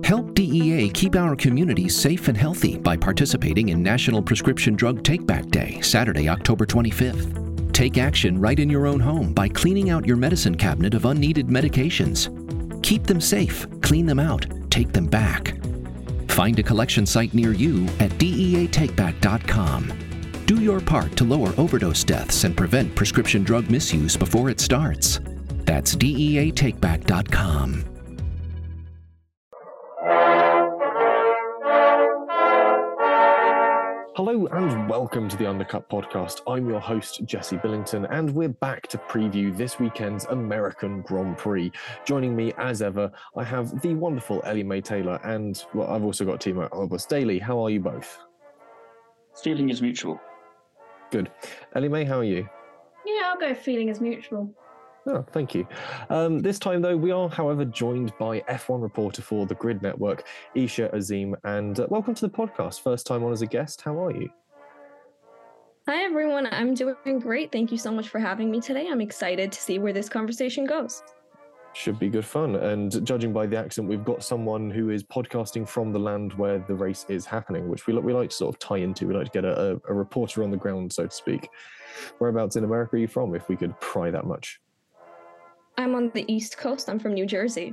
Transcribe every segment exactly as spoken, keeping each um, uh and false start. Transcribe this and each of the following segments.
Help D E A keep our communities safe and healthy by participating in National Prescription Drug Take-Back Day, Saturday, October twenty-fifth. Take action right in your own home by cleaning out your medicine cabinet of unneeded medications. Keep them safe, clean them out, take them back. Find a collection site near you at D E A take back dot com. Do your part to lower overdose deaths and prevent prescription drug misuse before it starts. That's D E A take back dot com. Hello and welcome to the Undercut Podcast. I'm your host, Jesse Billington, and we're back to preview this weekend's American Grand Prix. Joining me, as ever, I have the wonderful Ellie Mae Taylor, and well, I've also got Timo Albus Daly. How are you both? Feeling is mutual. Good. Ellie Mae, how are you? Yeah, I'll go feeling is mutual. Oh, thank you. Um, this time, though, we are, however, joined by F one reporter for the Grid Network, Isha Azim, and uh, welcome to the podcast. First time on as a guest. How are you? Hi, everyone. I'm doing great. Thank you so much for having me today. I'm excited to see where this conversation goes. Should be good fun. And judging by the accent, we've got someone who is podcasting from the land where the race is happening, which we, we like to sort of tie into. We like to get a, a, a reporter on the ground, so to speak. Whereabouts in America are you from, if we could pry that much? I'm on the East Coast. I'm from New Jersey.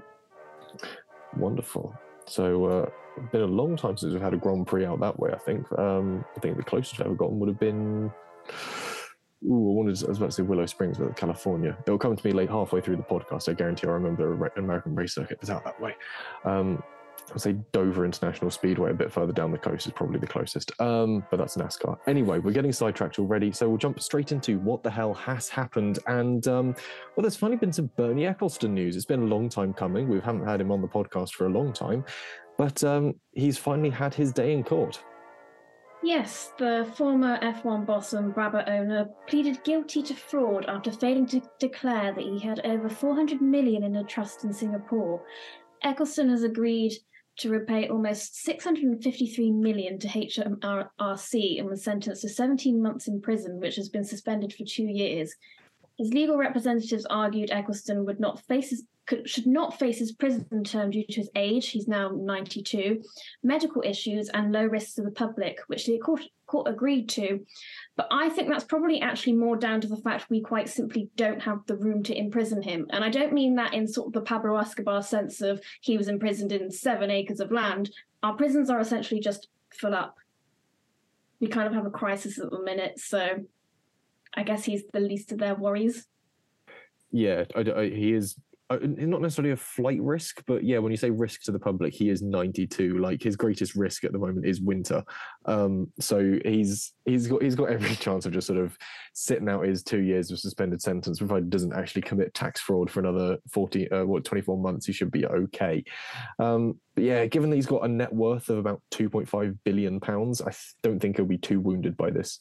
Wonderful. So uh, it's been a long time since we've had a Grand Prix out that way, I think. Um, I think the closest I've ever gotten would have been... Ooh, I, wanted to, I was about to say Willow Springs, but California. It'll come to me late halfway through the podcast. I guarantee I remember an American race circuit was out that way. Um, I'd say Dover International Speedway, a bit further down the coast, is probably the closest. Um, but that's NASCAR. Anyway, we're getting sidetracked already, so we'll jump straight into what the hell has happened. And, um, well, there's finally been some Bernie Ecclestone news. It's been a long time coming. We haven't had him on the podcast for a long time. But um, he's finally had his day in court. Yes, the former F one boss and Brabham owner pleaded guilty to fraud after failing to declare that he had over four hundred million dollars in a trust in Singapore. Ecclestone has agreed to repay almost six hundred fifty-three million dollars to H M R C and was sentenced to seventeen months in prison, which has been suspended for two years. His legal representatives argued Ecclestone would not face his, could, should not face his prison term due to his age, he's now ninety-two, medical issues and low risks to the public, which the court, court agreed to. But I think that's probably actually more down to the fact we quite simply don't have the room to imprison him. And I don't mean that in sort of the Pablo Escobar sense of he was imprisoned in seven acres of land. Our prisons are essentially just full up. We kind of have a crisis at the minute, so I guess he's the least of their worries. Yeah, I, I, he is uh, not necessarily a flight risk, but yeah, when you say risk to the public, he is ninety-two. Like his greatest risk at the moment is winter. Um, so he's he's got he's got every chance of just sort of sitting out his two years of suspended sentence, provided he doesn't actually commit tax fraud for another forty, uh, what twenty-four months. He should be okay. Um, but yeah, given that he's got a net worth of about two point five billion pounds, I don't think he'll be too wounded by this.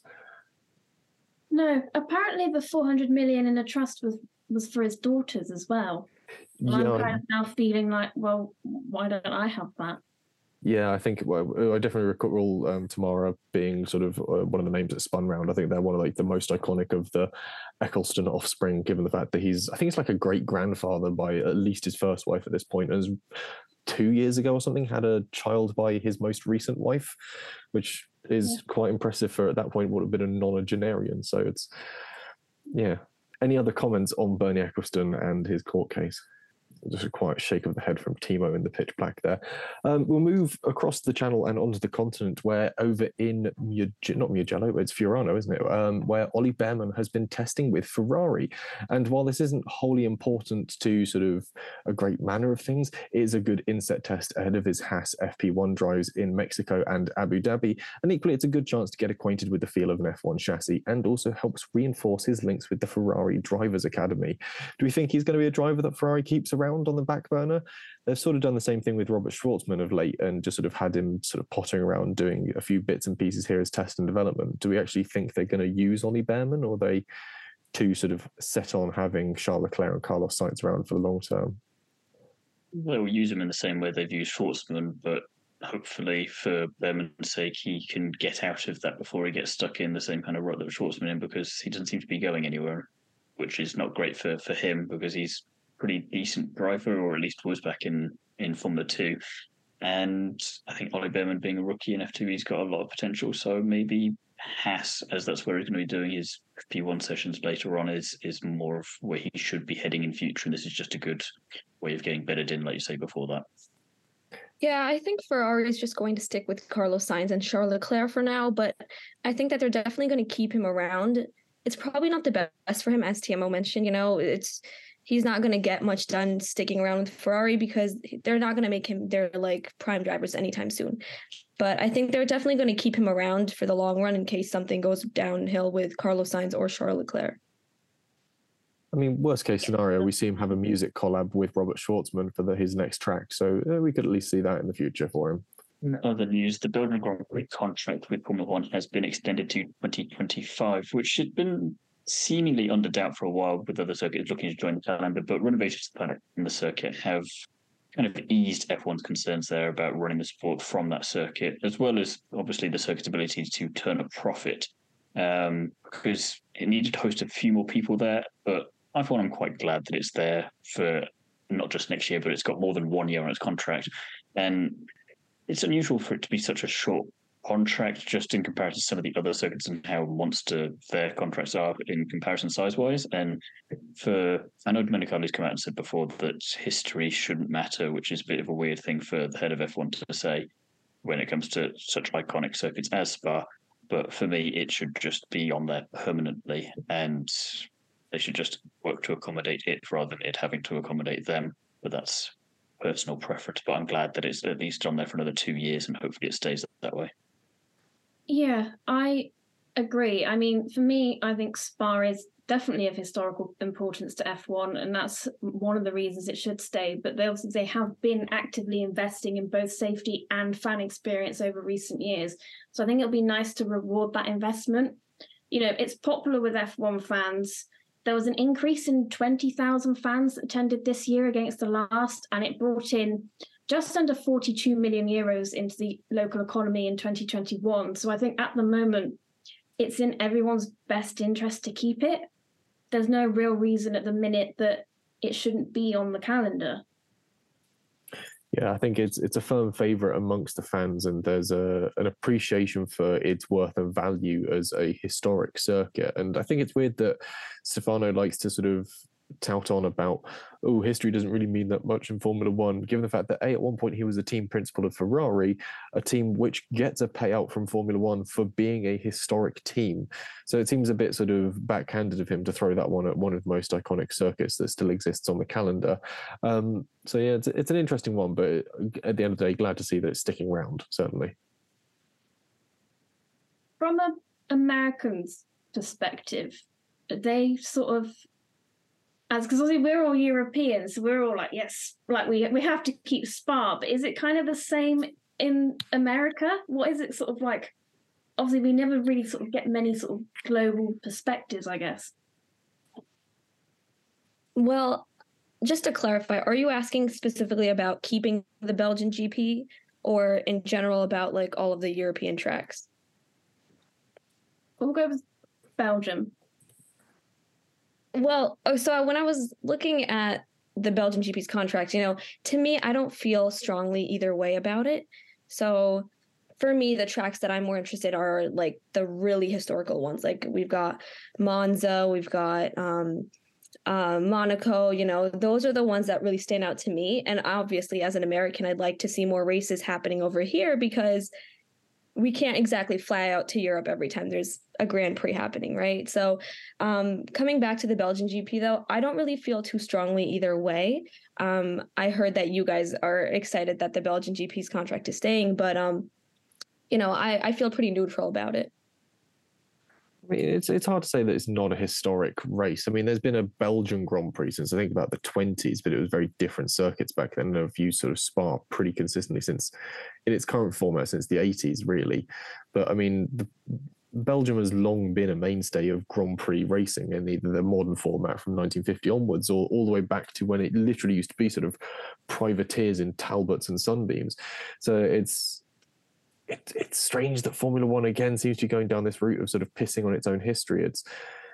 No, apparently the four hundred million in a trust was, was for his daughters as well. Yeah. I'm kind of now feeling like, well, why don't I have that? Yeah, I think well, I definitely recall um, Tamara being sort of uh, one of the names that spun round. I think they're one of like the most iconic of the Ecclestone offspring, given the fact that he's, I think he's like a great grandfather by at least his first wife at this point, and has two years ago or something had a child by his most recent wife, which is yeah. quite impressive for at that point would have been a nonagenarian. So it's yeah. Any other comments on Bernie Ecclestone and his court case? Just a quiet shake of the head from Timo in the pitch black there. Um, we'll move across the channel and onto the continent, where over in Mugello, not Mugello, it's Fiorano, isn't it? Um, where Ollie Bearman has been testing with Ferrari. And while this isn't wholly important to sort of a great manner of things, it is a good inset test ahead of his Haas F P one drives in Mexico and Abu Dhabi. And equally, it's a good chance to get acquainted with the feel of an F one chassis and also helps reinforce his links with the Ferrari Drivers Academy. Do we think he's going to be a driver that Ferrari keeps around on the back burner? They've sort of done the same thing with Robert Schwartzman of late and just sort of had him sort of pottering around doing a few bits and pieces here as test and development. Do we actually think they're going to use Ollie Bearman, or are they too sort of set on having Charles Leclerc and Carlos Sainz around for the long term? They'll use him in the same way they've used Schwartzman, but hopefully for Bearman's sake, he can get out of that before he gets stuck in the same kind of rut that Schwartzman in, because he doesn't seem to be going anywhere, which is not great for, for him because he's pretty decent driver, or at least was back in, in Formula two. And I think Ollie Behrman being a rookie in F two, he's got a lot of potential. So maybe Haas, as that's where he's going to be doing his P one sessions later on, is is more of where he should be heading in future. And this is just a good way of getting bedded in, like you say before that. Yeah, I think Ferrari is just going to stick with Carlos Sainz and Charles Leclerc for now, but I think that they're definitely going to keep him around. It's probably not the best for him, as T M O mentioned. You know, it's he's not going to get much done sticking around with Ferrari because they're not going to make him their like prime drivers anytime soon. But I think they're definitely going to keep him around for the long run in case something goes downhill with Carlos Sainz or Charles Leclerc. I mean, worst case scenario, we see him have a music collab with Robert Schwartzman for the, his next track. So uh, we could at least see that in the future for him. In other news, the Belgian Grand Prix contract with Formula One has been extended to twenty twenty-five, which had been seemingly under doubt for a while with other circuits looking to join the calendar, but renovations to the planet in the circuit have kind of eased F one's concerns there about running the sport from that circuit, as well as obviously the circuit's ability to turn a profit, um, because it needed to host a few more people there. But I find I'm quite glad that it's there for not just next year, but it's got more than one year on its contract. And it's unusual for it to be such a short contract, just in comparison to some of the other circuits and how monster their contracts are in comparison size-wise. And for, I know Domenicali's come out and said before that history shouldn't matter, which is a bit of a weird thing for the head of F one to say when it comes to such iconic circuits as Spa. But for me, it should just be on there permanently, and they should just work to accommodate it rather than it having to accommodate them. But that's personal preference. But I'm glad that it's at least on there for another two years, and hopefully it stays that way. Yeah, I agree. I mean, for me, I think Spa is definitely of historical importance to F one, and that's one of the reasons it should stay. But they also they have been actively investing in both safety and fan experience over recent years. So I think it'll be nice to reward that investment. You know, it's popular with F one fans. There was an increase in twenty thousand fans that attended this year against the last, and it brought in just under forty-two million euros into the local economy in twenty twenty-one. So I think at the moment, it's in everyone's best interest to keep it. There's no real reason at the minute that it shouldn't be on the calendar. Yeah, I think it's it's a firm favourite amongst the fans, and there's a an appreciation for its worth and value as a historic circuit. And I think it's weird that Stefano likes to sort of tout on about, oh, history doesn't really mean that much in Formula One, given the fact that A, at one point he was a team principal of Ferrari, a team which gets a payout from Formula One for being a historic team. So it seems a bit sort of backhanded of him to throw that one at one of the most iconic circuits that still exists on the calendar. Um, so yeah, it's, it's an interesting one, but at the end of the day, glad to see that it's sticking around, certainly. From an American's perspective, they sort of, as because obviously we're all Europeans, so we're all like, yes, like we we have to keep Spa, but is it kind of the same in America? What is it sort of like? Obviously, we never really sort of get many sort of global perspectives, I guess. Well, just to clarify, are you asking specifically about keeping the Belgian G P or in general about like all of the European tracks? We'll go with Belgium. Well, oh, so when I was looking at the Belgian G P's contract, you know, to me, I don't feel strongly either way about it. So for me, the tracks that I'm more interested are like the really historical ones. Like we've got Monza, we've got um, uh, Monaco, you know, those are the ones that really stand out to me. And obviously, as an American, I'd like to see more races happening over here because we can't exactly fly out to Europe every time there's a Grand Prix happening, right? So um, coming back to the Belgian G P, though, I don't really feel too strongly either way. Um, I heard that you guys are excited that the Belgian G P's contract is staying, but, um, you know, I, I feel pretty neutral about it. I mean, it's it's hard to say that it's not a historic race. I mean, there's been a Belgian Grand Prix since I think about the twenties, but it was very different circuits back then. And I've used sort of Spa pretty consistently since, in its current format, since the eighties, really. But I mean, the, Belgium has long been a mainstay of Grand Prix racing in either the modern format from nineteen fifty onwards, or all the way back to when it literally used to be sort of privateers in Talbots and Sunbeams. So it's. It, it's strange that Formula One again seems to be going down this route of sort of pissing on its own history. It's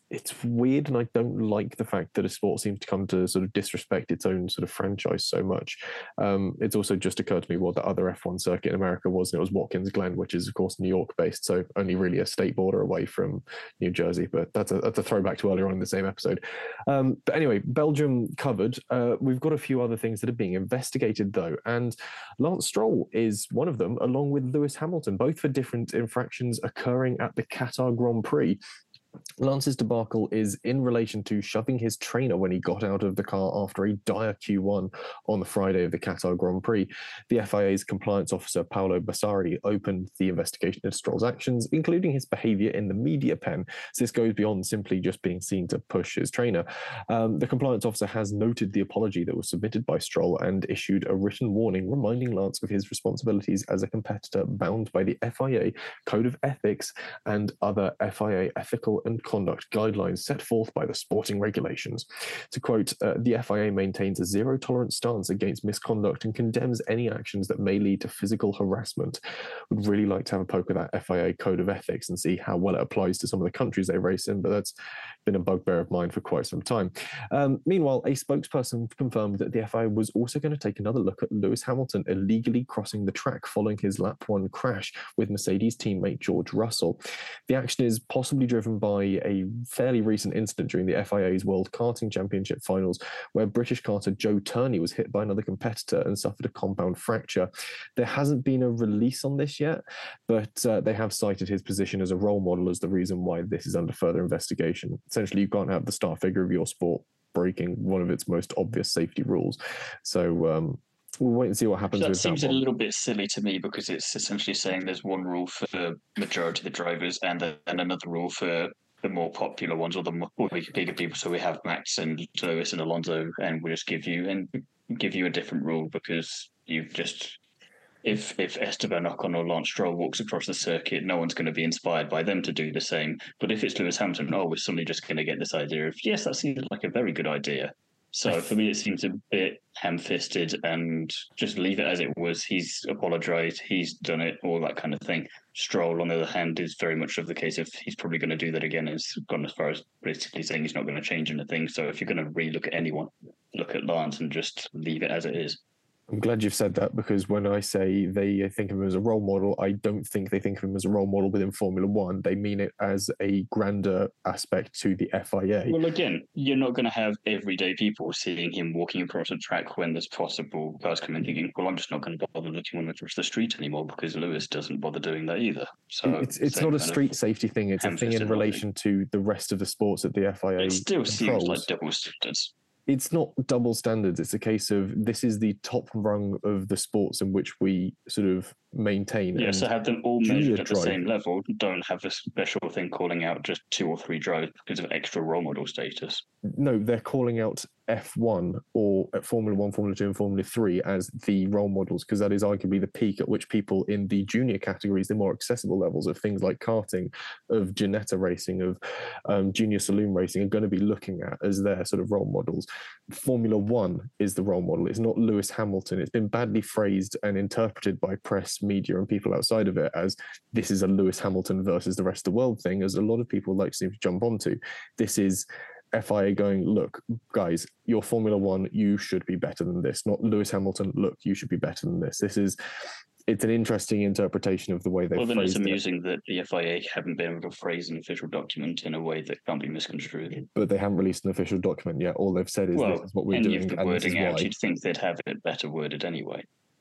it's weird, and I don't like the fact that a sport seems to come to sort of disrespect its own sort of franchise so much. Um, it's also just occurred to me what the other F one circuit in America was, and it was Watkins Glen, which is of course New York based, so only really a state border away from New Jersey. But that's a that's a throwback to earlier on in the same episode. Um, but anyway, Belgium covered. Uh, we've got a few other things that are being investigated though, and Lance Stroll is one of them, along with Lewis Hamilton, both for different infractions occurring at the Qatar Grand Prix. Lance's debacle is in relation to shoving his trainer when he got out of the car after a dire Q one on the Friday of the Qatar Grand Prix. The F I A's compliance officer, Paolo Bassari, opened the investigation into Stroll's actions, including his behaviour in the media pen. So this goes beyond simply just being seen to push his trainer. Um, the compliance officer has noted the apology that was submitted by Stroll and issued a written warning reminding Lance of his responsibilities as a competitor bound by the F I A Code of Ethics and other F I A ethical and conduct guidelines set forth by the sporting regulations. To quote, uh, the F I A maintains a zero-tolerance stance against misconduct and condemns any actions that may lead to physical harassment. Would really like to have a poke at that F I A Code of Ethics and see how well it applies to some of the countries they race in, but that's been a bugbear of mine for quite some time. Um, meanwhile, a spokesperson confirmed that the F I A was also going to take another look at Lewis Hamilton illegally crossing the track following his lap one crash with Mercedes teammate George Russell. The action is possibly driven by a fairly recent incident during the F I A's World Karting Championship finals, where British karter Joe Turney was hit by another competitor and suffered a compound fracture. There hasn't been a release on this yet, but uh, they have cited his position as a role model as the reason why this is under further investigation. Essentially, you can't have the star figure of your sport breaking one of its most obvious safety rules. So, um, we'll wait and see what happens. That with seems that a one. little bit silly to me because it's essentially saying there's one rule for the majority of the drivers and then another rule for the more popular ones or the more bigger people. So we have Max and Lewis and Alonso, and we just give you and give you a different rule because you've just if if Esteban Ocon or Lance Stroll walks across the circuit, no one's going to be inspired by them to do the same. But if it's Lewis Hamilton, oh, we're suddenly just going to get this idea of yes, that seems like a very good idea. So for me, it seems a bit ham-fisted and just leave it as it was. He's apologised, he's done it, all that kind of thing. Stroll, on the other hand, is very much of the case of he's probably going to do that again. Has gone as far as basically saying he's not going to change anything. So if you're going to re-look at anyone, look at Lance and just leave it as it is. I'm glad you've said that, because when I say they think of him as a role model, I don't think they think of him as a role model within Formula One. They mean it as a grander aspect to the F I A. Well, again, you're not going to have everyday people seeing him walking across a track when there's possible guys coming thinking, well, I'm just not going to bother looking when across the street anymore because Lewis doesn't bother doing that either. So it's it's not a street safety thing. It's a thing in relation to the rest of the sports that the F I A It still controls. seems like double standards. It's not double standards. It's a case of this is the top rung of the sports in which we sort of maintain. Yeah, and so have them all measured at the drive. same level. Don't have a special thing calling out just two or three drivers because of extra role model status. No, they're calling out F one or at Formula One, Formula Two, and Formula Three as the role models, because that is arguably the peak at which people in the junior categories, the more accessible levels of things like karting, of Ginetta racing, of um, junior saloon racing, are going to be looking at as their sort of role models. Formula One is the role model. It's not Lewis Hamilton. It's been badly phrased and interpreted by press, media, and people outside of it as this is a Lewis Hamilton versus the rest of the world thing, as a lot of people like to seem to jump onto. This is F I A going, look, guys, you're Formula One, you should be better than this. Not Lewis Hamilton, look, you should be better than this. This is, it's an interesting interpretation of the way they've well, then phrased it's amusing it. that the F I A haven't been able to phrase an official document in a way that can't be misconstrued. But they haven't released an official document yet. All they've said is well, this is what we're any doing, of the and this is wording out, why. you'd think they'd have it better worded anyway.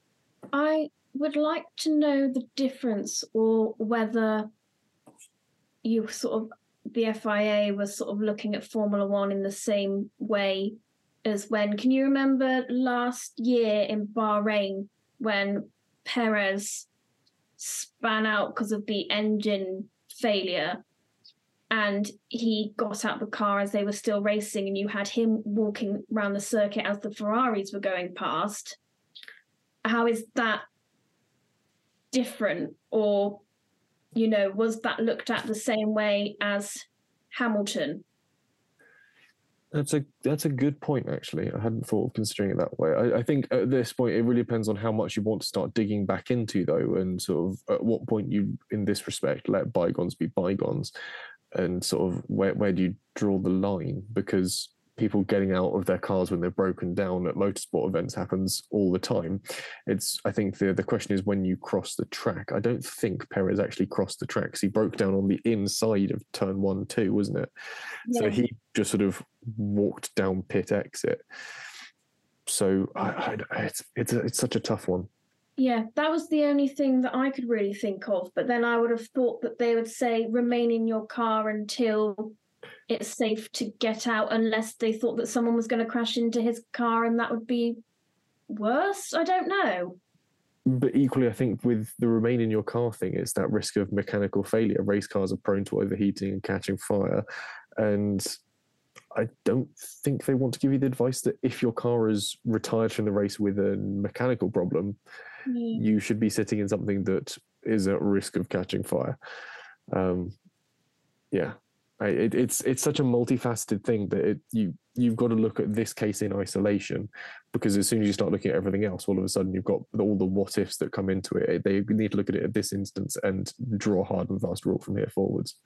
I would like to know the difference, or whether you sort of the F I A was sort of looking at Formula One in the same way as when, can you remember last year in Bahrain when Perez span out because of the engine failure and he got out the car as they were still racing, and you had him walking around the circuit as the Ferraris were going past? How is that different? Or, you know, was that looked at the same way as Hamilton? That's a that's a good point, actually. I hadn't thought of considering it that way. I, I think at this point, it really depends on how much you want to start digging back into, though, and sort of at what point you, in this respect, let bygones be bygones. and sort of where where do you draw the line? Because people getting out of their cars when they're broken down at motorsport events happens all the time. It's I think the the question is when you cross the track. I don't think Perez actually crossed the track because he broke down on the inside of turn one two, wasn't it? Yeah. So he just sort of walked down pit exit. So I, I, it's it's a, it's such a tough one. Yeah, that was the only thing that I could really think of. But then I would have thought that they would say remain in your car until it's safe to get out, unless they thought that someone was going to crash into his car and that would be worse. I don't know. But equally, I think with the remain in your car thing, it's that risk of mechanical failure. Race cars are prone to overheating and catching fire. And I don't think they want to give you the advice that if your car is retired from the race with a mechanical problem, mm. you should be sitting in something that is at risk of catching fire. Um, yeah. I, it, it's it's such a multifaceted thing that it, you you've got to look at this case in isolation, because as soon as you start looking at everything else, all of a sudden you've got all the what ifs that come into it. They need to look at it at this instance and draw a hard and fast rule from here forwards.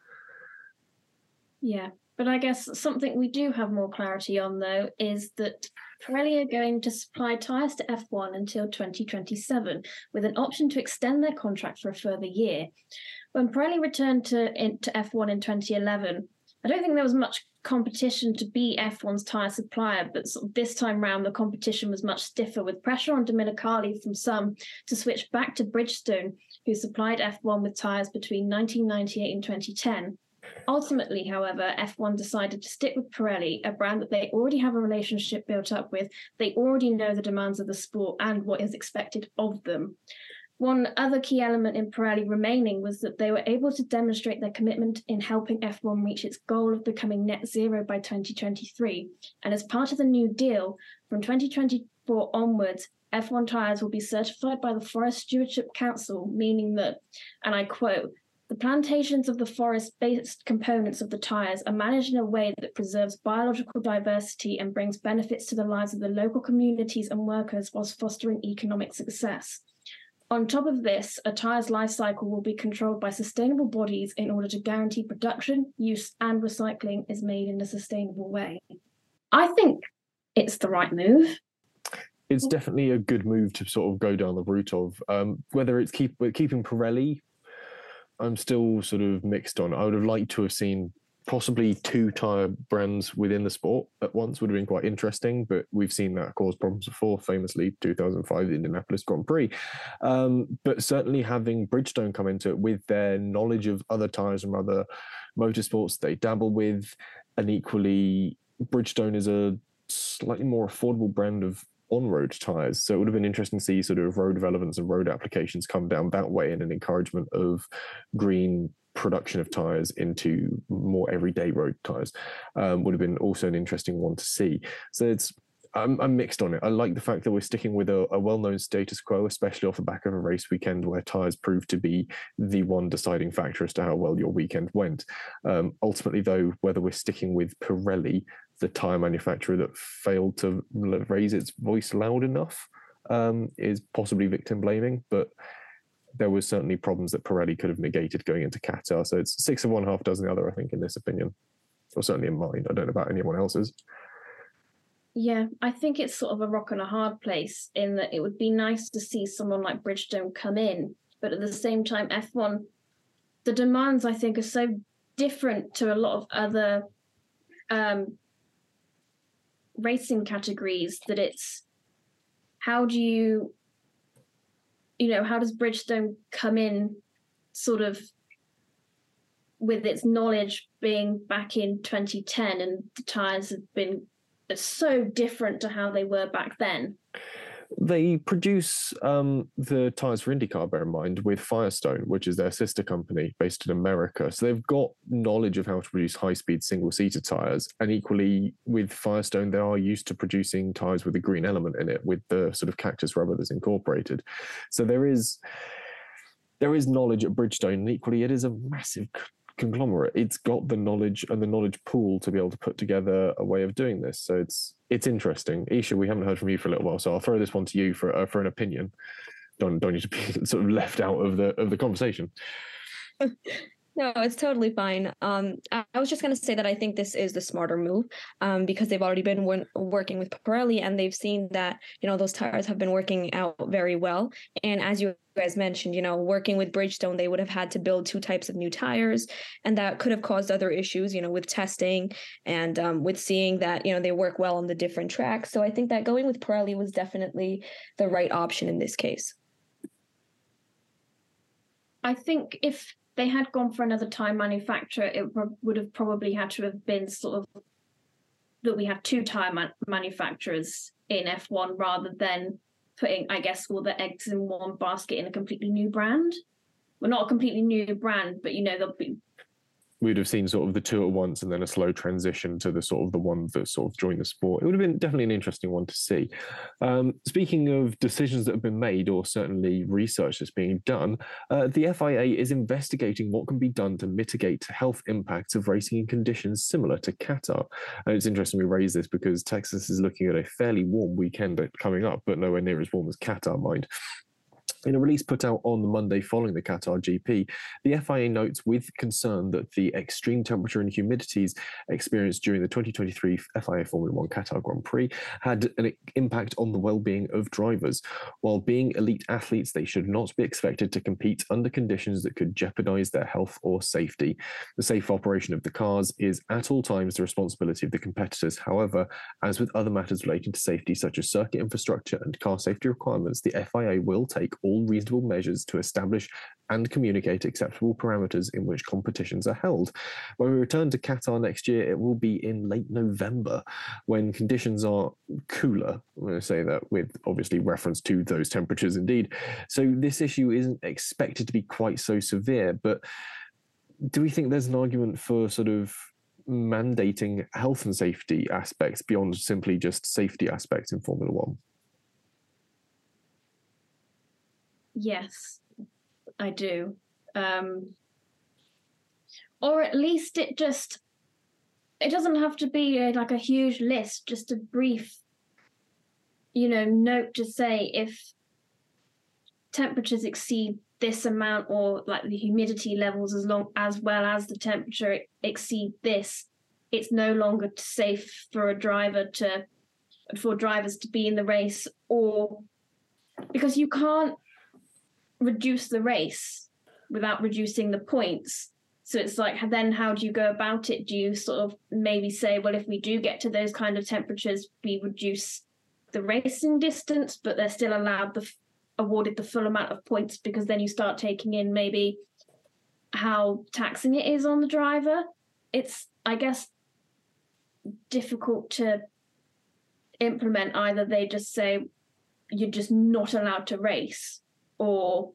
Yeah, but I guess something we do have more clarity on though is that Pirelli are going to supply tyres to F one until twenty twenty-seven, with an option to extend their contract for a further year. When Pirelli returned to, in, to F one in twenty eleven, I don't think there was much competition to be F one's tyre supplier, but sort of this time round the competition was much stiffer, with pressure on Dominicali from some to switch back to Bridgestone, who supplied F one with tyres between nineteen ninety-eight and twenty ten. Ultimately, however, F one decided to stick with Pirelli, a brand that they already have a relationship built up with. They already know the demands of the sport and what is expected of them. One other key element in Pirelli remaining was that they were able to demonstrate their commitment in helping F one reach its goal of becoming net zero by twenty twenty-three. And as part of the new deal, from twenty twenty-four onwards, F one tyres will be certified by the Forest Stewardship Council, meaning that, and I quote, "The plantations of the forest-based components of the tyres are managed in a way that preserves biological diversity and brings benefits to the lives of the local communities and workers whilst fostering economic success. On top of this, a tyre's life cycle will be controlled by sustainable bodies in order to guarantee production, use, and recycling is made in a sustainable way." I think it's the right move. It's definitely a good move to sort of go down the route of um, whether it's keep keeping Pirelli. I'm still sort of mixed on. I would have liked to have seen possibly two tyre brands within the sport at once. Would have been quite interesting, but we've seen that cause problems before, famously two thousand five the Indianapolis Grand Prix. Um, but certainly having Bridgestone come into it with their knowledge of other tyres from other motorsports they dabble with, and equally Bridgestone is a slightly more affordable brand of on-road tyres. So it would have been interesting to see sort of road relevance and road applications come down that way, and an encouragement of green production of tyres into more everyday road tyres. Um, would have been also an interesting one to see. So it's I'm, I'm mixed on it. I like the fact that we're sticking with a, a well-known status quo, especially off the back of a race weekend where tyres proved to be the one deciding factor as to how well your weekend went. Um, ultimately, though, whether we're sticking with Pirelli, the tyre manufacturer that failed to raise its voice loud enough, um, is possibly victim blaming, but there was certainly problems that Pirelli could have negated going into Qatar. So it's six of one, half dozen the other, I think, in this opinion, or certainly in mine. I don't know about anyone else's. Yeah, I think it's sort of a rock and a hard place, in that it would be nice to see someone like Bridgestone come in, but at the same time, F one, the demands, I think, are so different to a lot of other um, racing categories that it's, how do you, you know, how does Bridgestone come in sort of with its knowledge being back in twenty ten, and the tyres have been so different to how they were back then? They produce um, the tyres for IndyCar, bear in mind, with Firestone, which is their sister company based in America. So they've got knowledge of how to produce high-speed single-seater tyres. And equally, with Firestone, they are used to producing tyres with a green element in it, with the sort of cactus rubber that's incorporated. So there is there is knowledge at Bridgestone, and equally, it is a massive conglomerate. It's got the knowledge and the knowledge pool to be able to put together a way of doing this. So it's it's interesting. Isha, we haven't heard from you for a little while, so I'll throw this one to you for uh, for an opinion. Don't don't need to be sort of left out of the of the conversation. No, No, it's totally fine. Um, I, I was just going to say that I think this is the smarter move, um, because they've already been wor- working with Pirelli and they've seen that, you know, those tires have been working out very well. And as you guys mentioned, you know, working with Bridgestone, they would have had to build two types of new tires, and that could have caused other issues, you know, with testing and um, with seeing that, you know, they work well on the different tracks. So I think that going with Pirelli was definitely the right option in this case. I think if they had gone for another tire manufacturer, it would have probably had to have been sort of that we have two tire man- manufacturers in F one rather than putting, I guess, all the eggs in one basket in a completely new brand. Well, not a completely new brand, but, you know, there'll be... We'd have seen sort of the two at once and then a slow transition to the sort of the one that sort of joined the sport. It would have been definitely an interesting one to see. Um, speaking of decisions that have been made, or certainly research that's being done, uh, the F I A is investigating what can be done to mitigate health impacts of racing in conditions similar to Qatar. And it's interesting we raise this because Texas is looking at a fairly warm weekend coming up, but nowhere near as warm as Qatar, mind. In a release put out on the Monday following the Qatar G P, the F I A notes with concern that the extreme temperature and humidities experienced during the twenty twenty-three F I A Formula One Qatar Grand Prix had an impact on the well-being of drivers. While being elite athletes, they should not be expected to compete under conditions that could jeopardize their health or safety. The safe operation of the cars is at all times the responsibility of the competitors. However, as with other matters relating to safety, such as circuit infrastructure and car safety requirements, the F I A will take all all reasonable measures to establish and communicate acceptable parameters in which competitions are held. When we return to Qatar next year, it will be in late November when conditions are cooler. I'm going to say that with obviously reference to those temperatures indeed. So this issue isn't expected to be quite so severe, but do we think there's an argument for sort of mandating health and safety aspects beyond simply just safety aspects in Formula One? Yes, I do. Um, or at least it just, it doesn't have to be a, like a huge list, just a brief, you know, note to say if temperatures exceed this amount or like the humidity levels as long as well as the temperature exceed this, it's no longer safe for a driver to, for drivers to be in the race, or because you can't reduce the race without reducing the points. So it's like, then how do you go about it? Do you sort of maybe say, well, if we do get to those kind of temperatures, we reduce the racing distance, but they're still allowed the awarded the full amount of points, because then you start taking in maybe how taxing it is on the driver. It's, I guess, difficult to implement. Either they just say you're just not allowed to race, or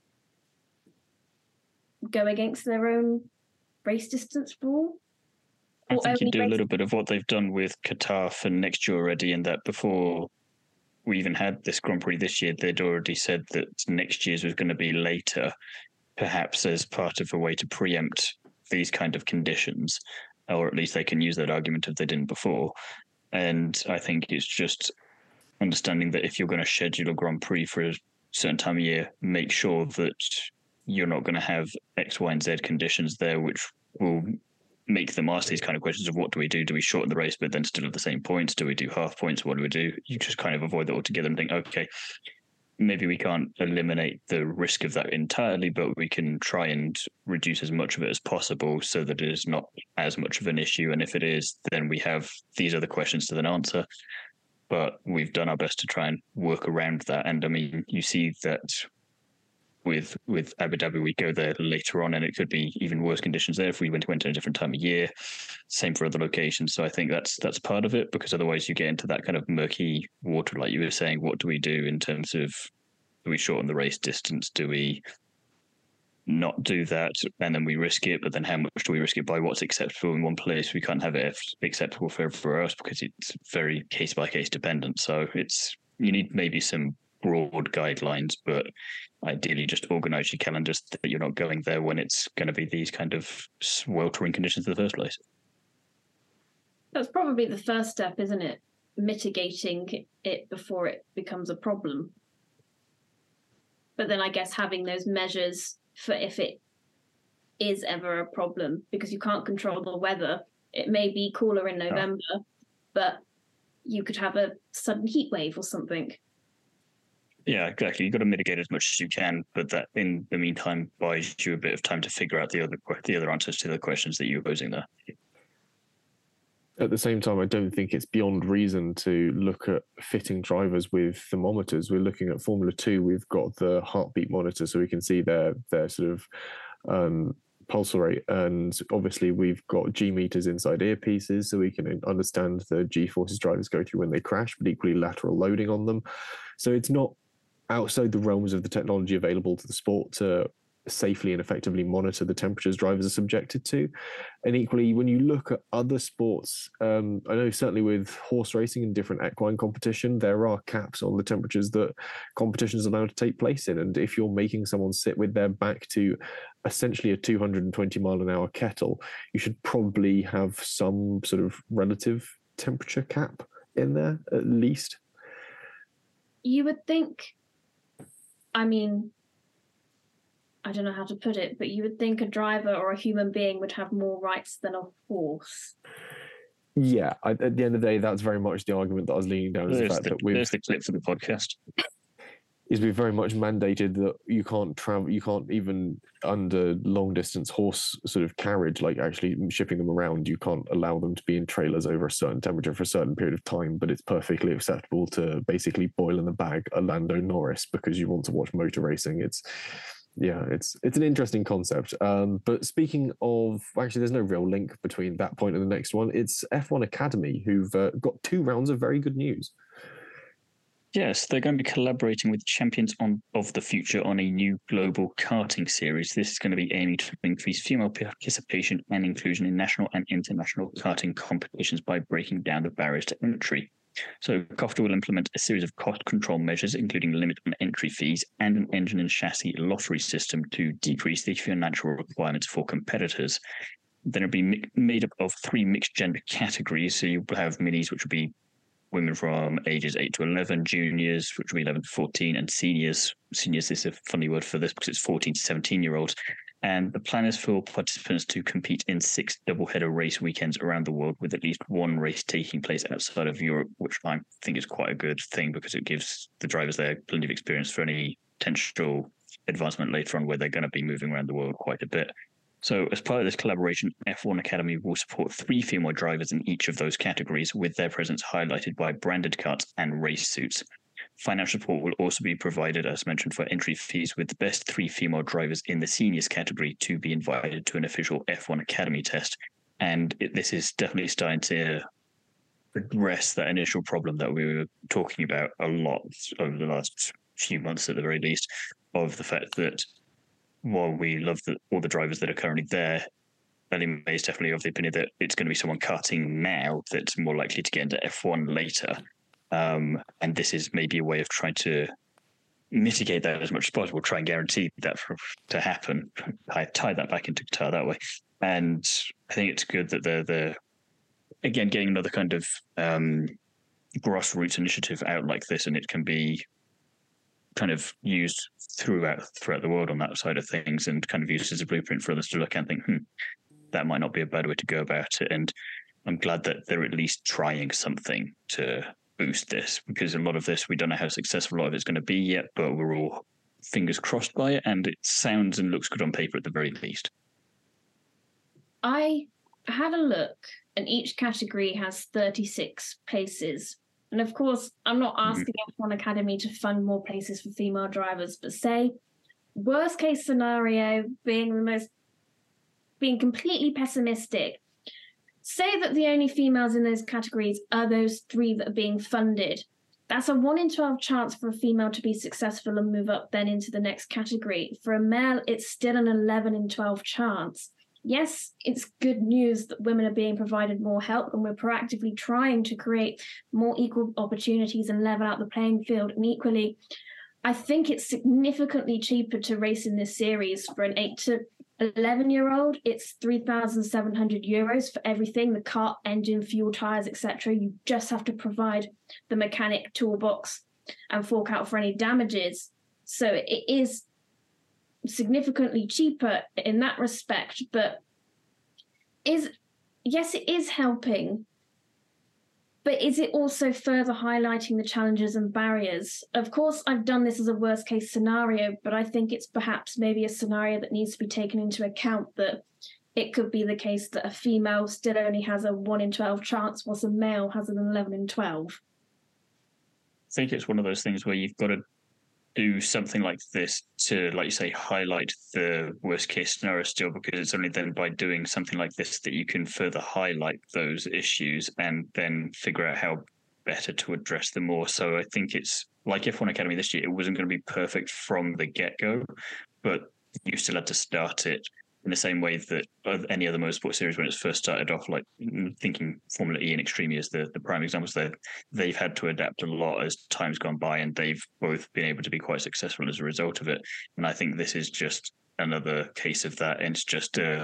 go against their own race distance rule. I think you do a little bit of what they've done with Qatar for next year already, in that before we even had this Grand Prix this year, they'd already said that next year's was going to be later, perhaps as part of a way to preempt these kind of conditions, or at least they can use that argument if they didn't before. And I think it's just understanding that if you're going to schedule a Grand Prix for a certain time of year, make sure that you're not going to have X, Y, and Z conditions there, which will make them ask these kind of questions of what do we do? Do we shorten the race but then still have the same points? Do we do half points? What do we do? You just kind of avoid that altogether and think, okay, maybe we can't eliminate the risk of that entirely, but we can try and reduce as much of it as possible so that it is not as much of an issue. And if it is, then we have these other questions to then answer. But we've done our best to try and work around that. And I mean, you see that with with Abu Dhabi, we go there later on and it could be even worse conditions there if we went, went at a different time of year. Same for other locations. So I think that's that's part of it, because otherwise you get into that kind of murky water, like you were saying. What do we do in terms of, do we shorten the race distance? Do we not do that? And then we risk it, but then how much do we risk it by? What's acceptable in one place? We can't have it acceptable for everywhere else because it's very case by case dependent. So it's, you need maybe some broad guidelines, but ideally just organize your calendars that you're not going there when it's going to be these kind of sweltering conditions in the first place. That's probably the first step, isn't it? Mitigating it before it becomes a problem. But then I guess having those measures for if it is ever a problem because you can't control the weather. It may be cooler in November, oh. but you could have a sudden heat wave or something. Yeah, exactly. You've got to mitigate as much as you can, but that in the meantime buys you a bit of time to figure out the other the other answers to the questions that you were posing there. At the same time, I don't think it's beyond reason to look at fitting drivers with thermometers. We're looking at Formula Two. We've got the heartbeat monitor, so we can see their their sort of um, pulse rate, and obviously we've got G meters inside earpieces, so we can understand the G forces drivers go through when they crash, but equally lateral loading on them. So it's not outside the realms of the technology available to the sport to safely and effectively monitor the temperatures drivers are subjected to. And equally, when you look at other sports, um, I know certainly with horse racing and different equine competition, there are caps on the temperatures that competitions are allowed to take place in. And if you're making someone sit with their back to essentially a two hundred twenty mile an hour kettle, you should probably have some sort of relative temperature cap in there, at least. You would think, I mean, I don't know how to put it, but you would think a driver or a human being would have more rights than a horse. Yeah, I, at the end of the day, that's very much the argument that I was leaning down. Is the fact the, that we've, there's the clip for the podcast. Is we've very much mandated that you can't travel, you can't even under long distance horse sort of carriage, like actually shipping them around, you can't allow them to be in trailers over a certain temperature for a certain period of time, but it's perfectly acceptable to basically boil in the bag a Lando Norris because you want to watch motor racing. It's, yeah, it's it's an interesting concept. Um, but speaking of, actually, there's no real link between that point and the next one. It's F one Academy, who've uh, got two rounds of very good news. Yes, they're going to be collaborating with Champions on, of the Future on a new global karting series. This is going to be aiming to increase female participation and inclusion in national and international karting competitions by breaking down the barriers to entry. So COFTA will implement a series of cost control measures, including a limit on entry fees and an engine and chassis lottery system to decrease the financial requirements for competitors. Then it'll be mi- made up of three mixed gender categories. So you'll have minis, which will be women from ages eight to eleven, juniors, which will be eleven to fourteen, and seniors. Seniors is a funny word for this because it's fourteen to seventeen year olds. And the plan is for participants to compete in six double-header race weekends around the world, with at least one race taking place outside of Europe, which I think is quite a good thing because it gives the drivers there plenty of experience for any potential advancement later on where they're going to be moving around the world quite a bit. So as part of this collaboration, F one Academy will support three female drivers in each of those categories, with their presence highlighted by branded carts and race suits. Financial support will also be provided, as mentioned, for entry fees, with the best three female drivers in the seniors category to be invited to an official F one Academy test. And it, this is definitely starting to address that initial problem that we were talking about a lot over the last few months, at the very least, of the fact that while we love the, all the drivers that are currently there, Ellie May is definitely of the opinion that it's going to be someone karting now that's more likely to get into F one later. Um, and this is maybe a way of trying to mitigate that as much as possible, try and guarantee that for, to happen. I tie that back into Qatar that way. And I think it's good that they're, they're again, getting another kind of um, grassroots initiative out like this, and it can be kind of used throughout throughout the world on that side of things, and kind of used as a blueprint for others to look at and think, hmm, that might not be a bad way to go about it. And I'm glad that they're at least trying something to boost this, because a lot of this, we don't know how successful a lot of it's going to be yet, but we're all fingers crossed by it, and it sounds and looks good on paper at the very least. I had a look, and each category has thirty-six places. And of course, I'm not asking mm-hmm. F one Academy to fund more places for female drivers, but say, worst case scenario, being the most, being completely pessimistic, say that the only females in those categories are those three that are being funded. That's a one in twelve chance for a female to be successful and move up then into the next category. For a male, it's still an eleven in twelve chance. Yes, it's good news that women are being provided more help, and we're proactively trying to create more equal opportunities and level out the playing field. And equally, I think it's significantly cheaper to race in this series. For an eight to eleven year old, it's three thousand seven hundred euros for everything, the kart, engine, fuel, tyres, et cetera. You just have to provide the mechanic toolbox and fork out for any damages. So it is significantly cheaper in that respect, but is yes, it is helping. But is it also further highlighting the challenges and barriers? Of course, I've done this as a worst case scenario, but I think it's perhaps maybe a scenario that needs to be taken into account, that it could be the case that a female still only has a one in twelve chance, whilst a male has an eleven in twelve. I think it's one of those things where you've got to do something like this to, like you say, highlight the worst case scenario still, because it's only then by doing something like this that you can further highlight those issues and then figure out how better to address them more. So I think it's like F one Academy this year, it wasn't going to be perfect from the get-go, but you still had to start it in the same way that any other motorsport series, when it's first started off, like thinking Formula E and Extreme is the, the prime examples, that they've had to adapt a lot as time's gone by, and they've both been able to be quite successful as a result of it. And I think this is just another case of that. And it's just a,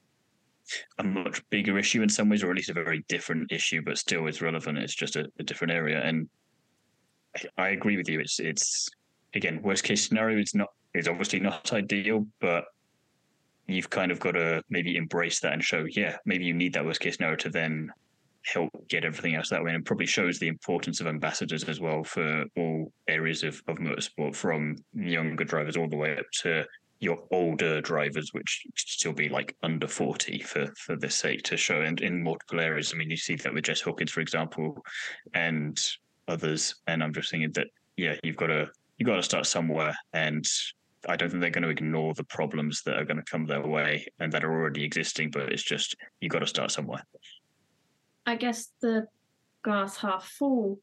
a much bigger issue in some ways, or at least a very different issue, but still is relevant. It's just a, a different area. And I, I agree with you. It's, it's again, worst case scenario is not, is obviously not ideal, but you've kind of got to maybe embrace that and show, yeah, maybe you need that worst case scenario to then help get everything else that way. And it probably shows the importance of ambassadors as well for all areas of, of motorsport, from younger drivers all the way up to your older drivers, which still be like under forty for, for this sake, to show. And in multiple areas, I mean, you see that with Jess Hawkins, for example, and others. And I'm just thinking that, yeah, you've got to, you've got to start somewhere. And I don't think they're going to ignore the problems that are going to come their way and that are already existing, but it's just, you've got to start somewhere. I guess the glass half full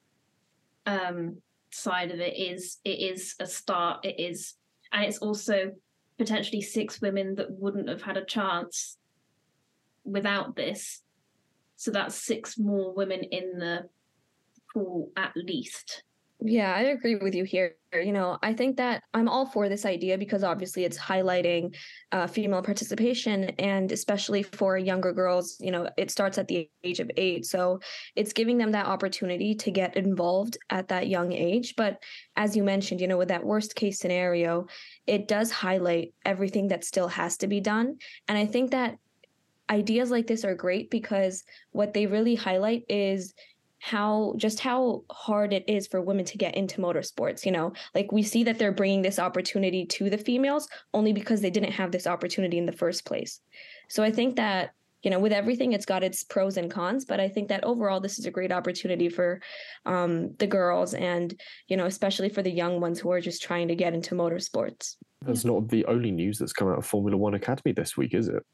um, side of it is, it is a start. It is, and it's also potentially six women that wouldn't have had a chance without this. So that's six more women in the pool at least. Yeah, I agree with you here. You know, I think that I'm all for this idea because obviously it's highlighting uh, female participation, and especially for younger girls, you know, it starts at the age of eight. So it's giving them that opportunity to get involved at that young age. But as you mentioned, you know, with that worst case scenario, it does highlight everything that still has to be done. And I think that ideas like this are great because what they really highlight is how just how hard it is for women to get into motorsports. You know, like we see that they're bringing this opportunity to the females only because they didn't have this opportunity in the first place. So I think that, you know, with everything, it's got its pros and cons, but I think that overall this is a great opportunity for um, the girls, and, you know, especially for the young ones who are just trying to get into motorsports. That's not the only news that's come out of Formula One Academy this week, is it?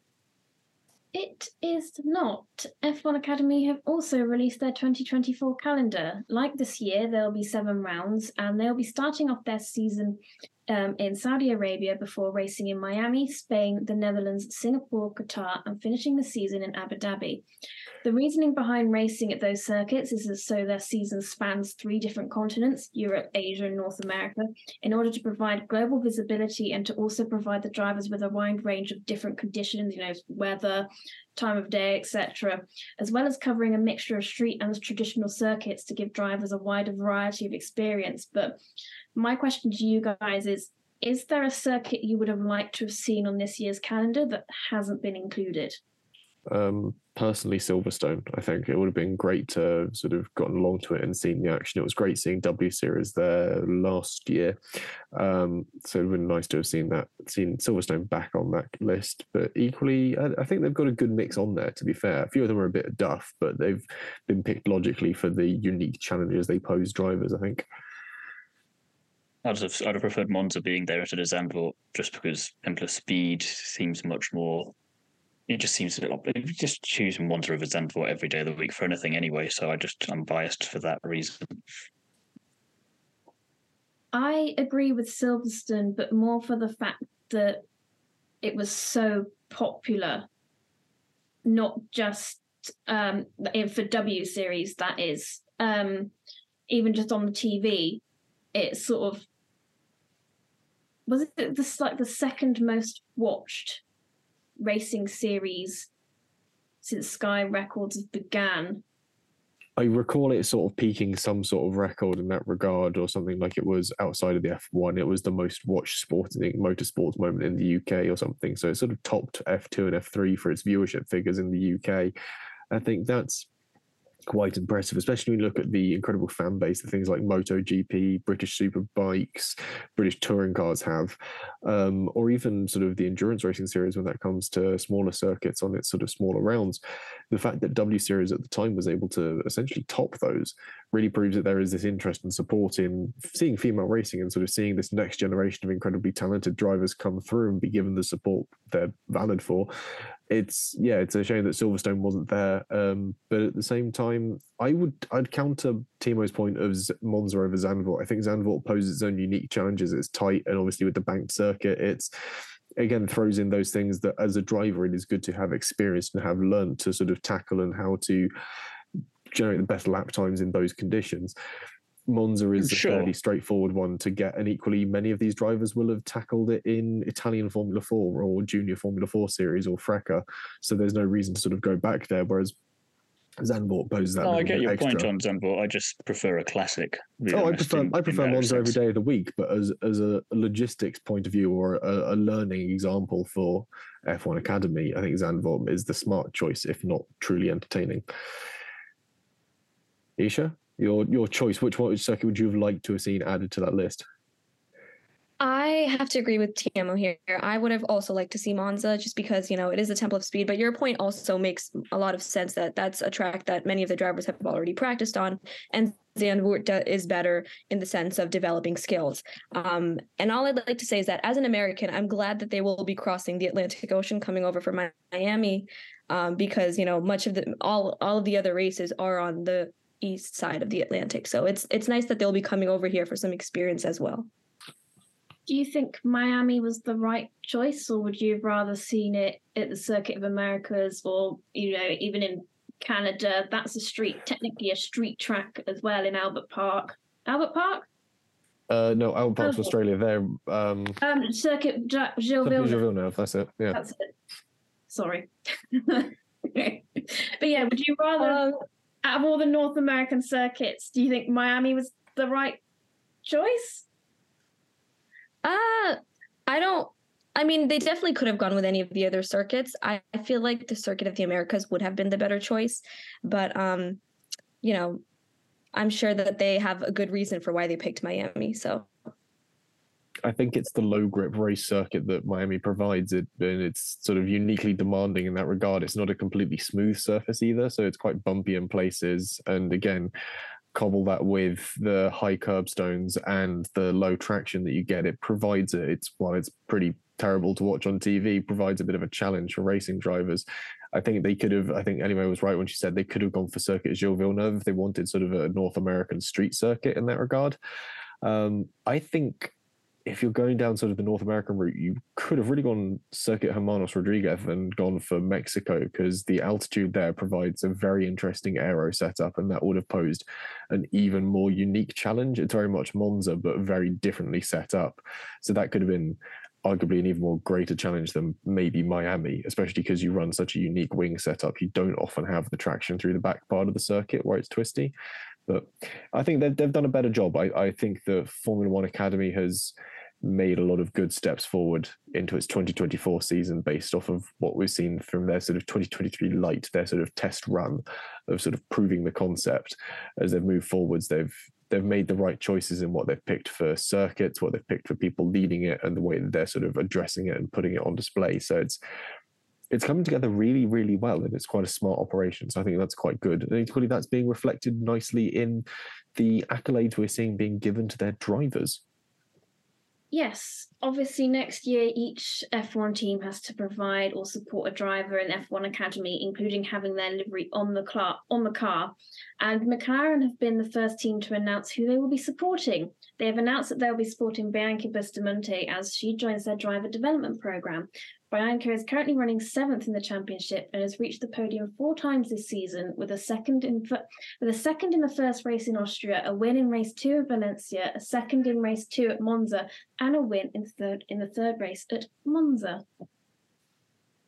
It is not. F one Academy have also released their twenty twenty-four calendar. Like this year, there'll be seven rounds, and they'll be starting off their season um, in Saudi Arabia before racing in Miami, Spain, the Netherlands, Singapore, Qatar, and finishing the season in Abu Dhabi. The reasoning behind racing at those circuits is that so their season spans three different continents, Europe, Asia, and North America, in order to provide global visibility and to also provide the drivers with a wide range of different conditions, you know, weather, time of day, et cetera, as well as covering a mixture of street and traditional circuits to give drivers a wider variety of experience. But my question to you guys is, is there a circuit you would have liked to have seen on this year's calendar that hasn't been included? Um, personally, Silverstone. I think it would have been great to have sort of gotten along to it and seen the action. It was great seeing W Series there last year. Um, so it would have been nice to have seen that, seen Silverstone back on that list. But equally, I, I think they've got a good mix on there, to be fair. A few of them are a bit duff, but they've been picked logically for the unique challenges they pose drivers, I think. I'd have, I'd have preferred Monza being there instead of Zandvoort, just because M plus Speed seems much more. It just seems a bit like just choose Monza over Zandvoort every day of the week for anything anyway. So I just I'm biased for that reason. I agree with Silverstone, but more for the fact that it was so popular, not just um, for W Series. That is, um, even just on the T V, it sort of was it this like the second most watched racing series since Sky Records began. I recall it sort of peaking some sort of record in that regard, or something like it was outside of the F one. It was the most watched sporting motorsports moment in the U K or something. So it sort of topped F two and F three for its viewership figures in the U K. I think that's quite impressive, especially when you look at the incredible fan base that things like MotoGP, British Superbikes, British touring cars have, um, or even sort of the endurance racing series when that comes to smaller circuits on its sort of smaller rounds. The fact that W Series at the time was able to essentially top those really proves that there is this interest and support in seeing female racing and sort of seeing this next generation of incredibly talented drivers come through and be given the support they're valid for. It's yeah, it's a shame that Silverstone wasn't there, um, but at the same time, I would I'd counter Timo's point of Monza over Zandvoort. I think Zandvoort poses its own unique challenges. It's tight, and obviously with the banked circuit, it's again throws in those things that as a driver it is good to have experienced and have learned to sort of tackle and how to generate the best lap times in those conditions. Monza is Sure. a fairly straightforward one to get, and equally many of these drivers will have tackled it in Italian Formula Four or Junior Formula Four Series or Freca, so there's no reason to sort of go back there, whereas Zandvoort poses that No, I little get bit your extra. point on Zandvoort. I just prefer a classic. Real Oh, I honest, prefer in- I in prefer that Monza every respect. day of the week, but as as a logistics point of view or a, a learning example for F one Academy, I think Zandvoort is the smart choice, if not truly entertaining. Isha, your your choice. Which one, which circuit would you have liked to have seen added to that list? I have to agree with Tiamo here. I would have also liked to see Monza just because, you know, it is a temple of speed. But your point also makes a lot of sense that that's a track that many of the drivers have already practiced on. And Zandvoort is better in the sense of developing skills. Um, and all I'd like to say is that as an American, I'm glad that they will be crossing the Atlantic Ocean coming over from Miami um, because, you know, much of the all all of the other races are on the east side of the Atlantic. So it's it's nice that they'll be coming over here for some experience as well. Do you think Miami was the right choice, or would you have rather seen it at the Circuit of Americas, or, you know, even in Canada? That's a street, technically a street track as well in Albert Park. Albert Park? Uh, no, Albert Park's Okay. Australia. They're um, Um, Circuit Ja- Gilles Circuit Villeneuve. Gilles Villeneuve, that's it. Yeah. That's it. Sorry. Okay. But yeah, would you rather, Um, out of all the North American circuits, do you think Miami was the right choice? Uh, I don't. I mean, they definitely could have gone with any of the other circuits. I, I feel like the Circuit of the Americas would have been the better choice, but um, you know, I'm sure that they have a good reason for why they picked Miami. So I think it's the low grip race circuit that Miami provides it, and it's sort of uniquely demanding in that regard. It's not a completely smooth surface either, so it's quite bumpy in places. And again, cobble that with the high curbstones and the low traction that you get, it provides it. It's while it's pretty terrible to watch on T V, provides a bit of a challenge for racing drivers. I think they could have, I think Anime was right when she said they could have gone for Circuit Gilles Villeneuve if they wanted sort of a North American street circuit in that regard. Um, I think if you're going down sort of the North American route, you could have really gone Circuit Hermanos Rodriguez and gone for Mexico, because the altitude there provides a very interesting aero setup, and that would have posed an even more unique challenge. It's very much Monza, but very differently set up. So that could have been arguably an even more greater challenge than maybe Miami, especially because you run such a unique wing setup. You don't often have the traction through the back part of the circuit where it's twisty. But I think they've, they've done a better job. I, I think the Formula One Academy has made a lot of good steps forward into its twenty twenty-four season based off of what we've seen from their sort of twenty twenty-three light, their sort of test run of sort of proving the concept. As they've moved forwards, they've they've made the right choices in what they've picked for circuits, what they've picked for people leading it, and the way that they're sort of addressing it and putting it on display. So it's it's coming together really, really well, and it's quite a smart operation. So I think that's quite good. And equally, that's being reflected nicely in the accolades we're seeing being given to their drivers. Yes, obviously next year each F one team has to provide or support a driver in F one Academy, including having their livery on the car. On the car. And McLaren have been the first team to announce who they will be supporting. They have announced that they'll be supporting Bianca Bustamante as she joins their driver development program. Bianca is currently running seventh in the championship and has reached the podium four times this season, with a second in with a second in the first race in Austria, a win in race two at Valencia, a second in race two at Monza, and a win in third in the third race at Monza.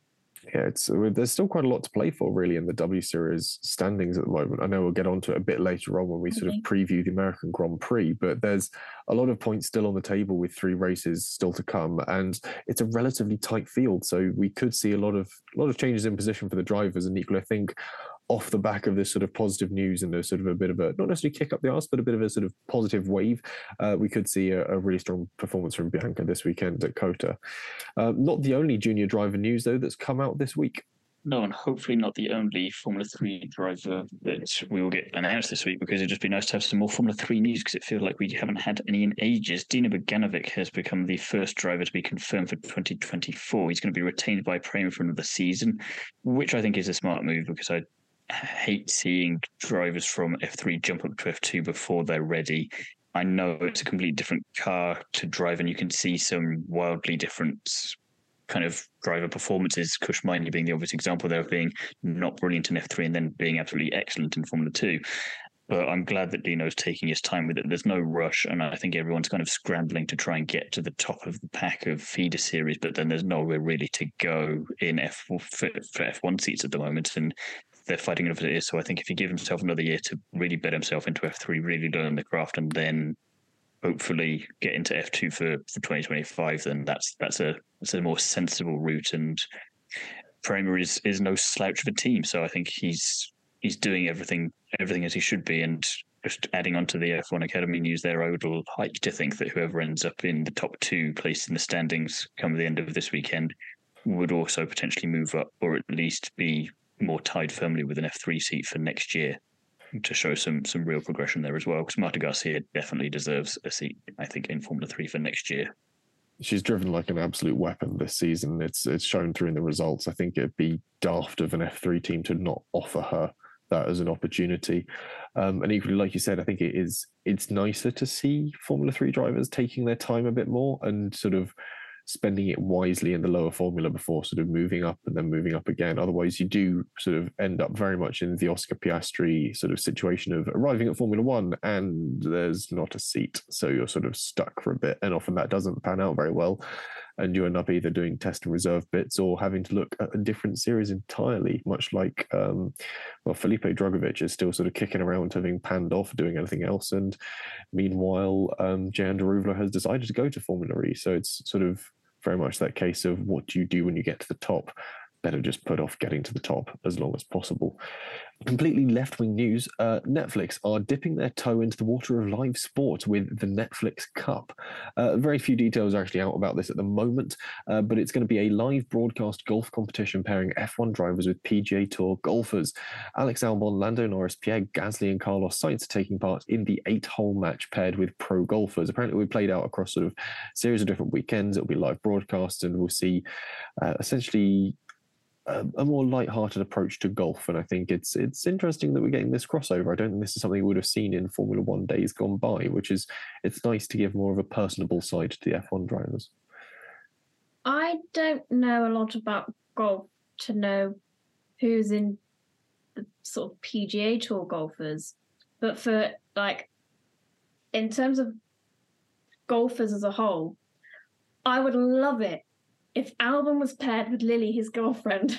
Yeah, it's there's still quite a lot to play for, really, in the W Series standings at the moment. I know we'll get onto it a bit later on when we sort of preview the American Grand Prix, but there's a lot of points still on the table with three races still to come, and it's a relatively tight field. So we could see a lot of a lot of changes in position for the drivers, and equally, I think, off the back of this sort of positive news and a sort of a bit of a, not necessarily kick up the arse, but a bit of a sort of positive wave, uh, we could see a, a really strong performance from Bianca this weekend at COTA. Uh, not the only junior driver news, though, that's come out this week. No, and hopefully not the only Formula three driver that we will get announced this week, because it'd just be nice to have some more Formula three news, because it feels like we haven't had any in ages. Dino Bogdanovic has become the first driver to be confirmed for twenty twenty-four. He's going to be retained by Prema for another season, which I think is a smart move, because I hate seeing drivers from F three jump up to F two before they're ready. I know it's a completely different car to drive, and you can see some wildly different kind of driver performances. Kush Miney being the obvious example there of being not brilliant in F three and then being absolutely excellent in Formula two. But I'm glad that Dino's taking his time with it. There's no rush, and I think everyone's kind of scrambling to try and get to the top of the pack of feeder series, but then there's nowhere really to go in F for, for F one seats at the moment, and they're fighting enough as it is. So I think if you give himself another year to really bet himself into F three, really learn the craft, and then hopefully get into F two for, for twenty twenty-five, then that's that's a that's a more sensible route. And Prema is is no slouch of a team, so I think he's he's doing everything everything as he should be. And just adding on to the F one Academy news there, I would like to think that whoever ends up in the top two placed in the standings come the end of this weekend would also potentially move up, or at least be more tied firmly with an F three seat for next year, to show some some real progression there as well, because Marta Garcia definitely deserves a seat, I think, in Formula three for next year. She's driven like an absolute weapon this season. It's it's shown through in the results. I think it'd be daft of an F three team to not offer her that as an opportunity. Um, and equally, like you said, I think it is it's nicer to see Formula three drivers taking their time a bit more and sort of spending it wisely in the lower formula before sort of moving up and then moving up again. Otherwise, you do sort of end up very much in the Oscar Piastri sort of situation of arriving at Formula One and there's not a seat. So you're sort of stuck for a bit. And often that doesn't pan out very well. And you end up either doing test and reserve bits or having to look at a different series entirely, much like, um, well, Felipe Drugovich is still sort of kicking around having panned off doing anything else. And meanwhile, um, Jehan Daruvala has decided to go to Formula E. So it's sort of very much that case of what do you do when you get to the top? Better just put off getting to the top as long as possible. Completely left-wing news, uh, Netflix are dipping their toe into the water of live sport with the Netflix Cup. Uh, very few details are actually out about this at the moment, uh, but it's going to be a live broadcast golf competition pairing F one drivers with P G A Tour golfers. Alex Albon, Lando Norris, Pierre Gasly and Carlos Sainz are taking part in the eight-hole match paired with pro golfers. Apparently, we played out across sort of a series of different weekends. It'll be live broadcast, and we'll see uh, essentially a more light-hearted approach to golf, and I think it's it's interesting that we're getting this crossover. I don't think this is something we would have seen in Formula One days gone by, which is it's nice to give more of a personable side to the F one drivers. I don't know a lot about golf to know who's in the sort of P G A Tour golfers, but for like in terms of golfers as a whole, I would love it if Albon was paired with Lily, his girlfriend.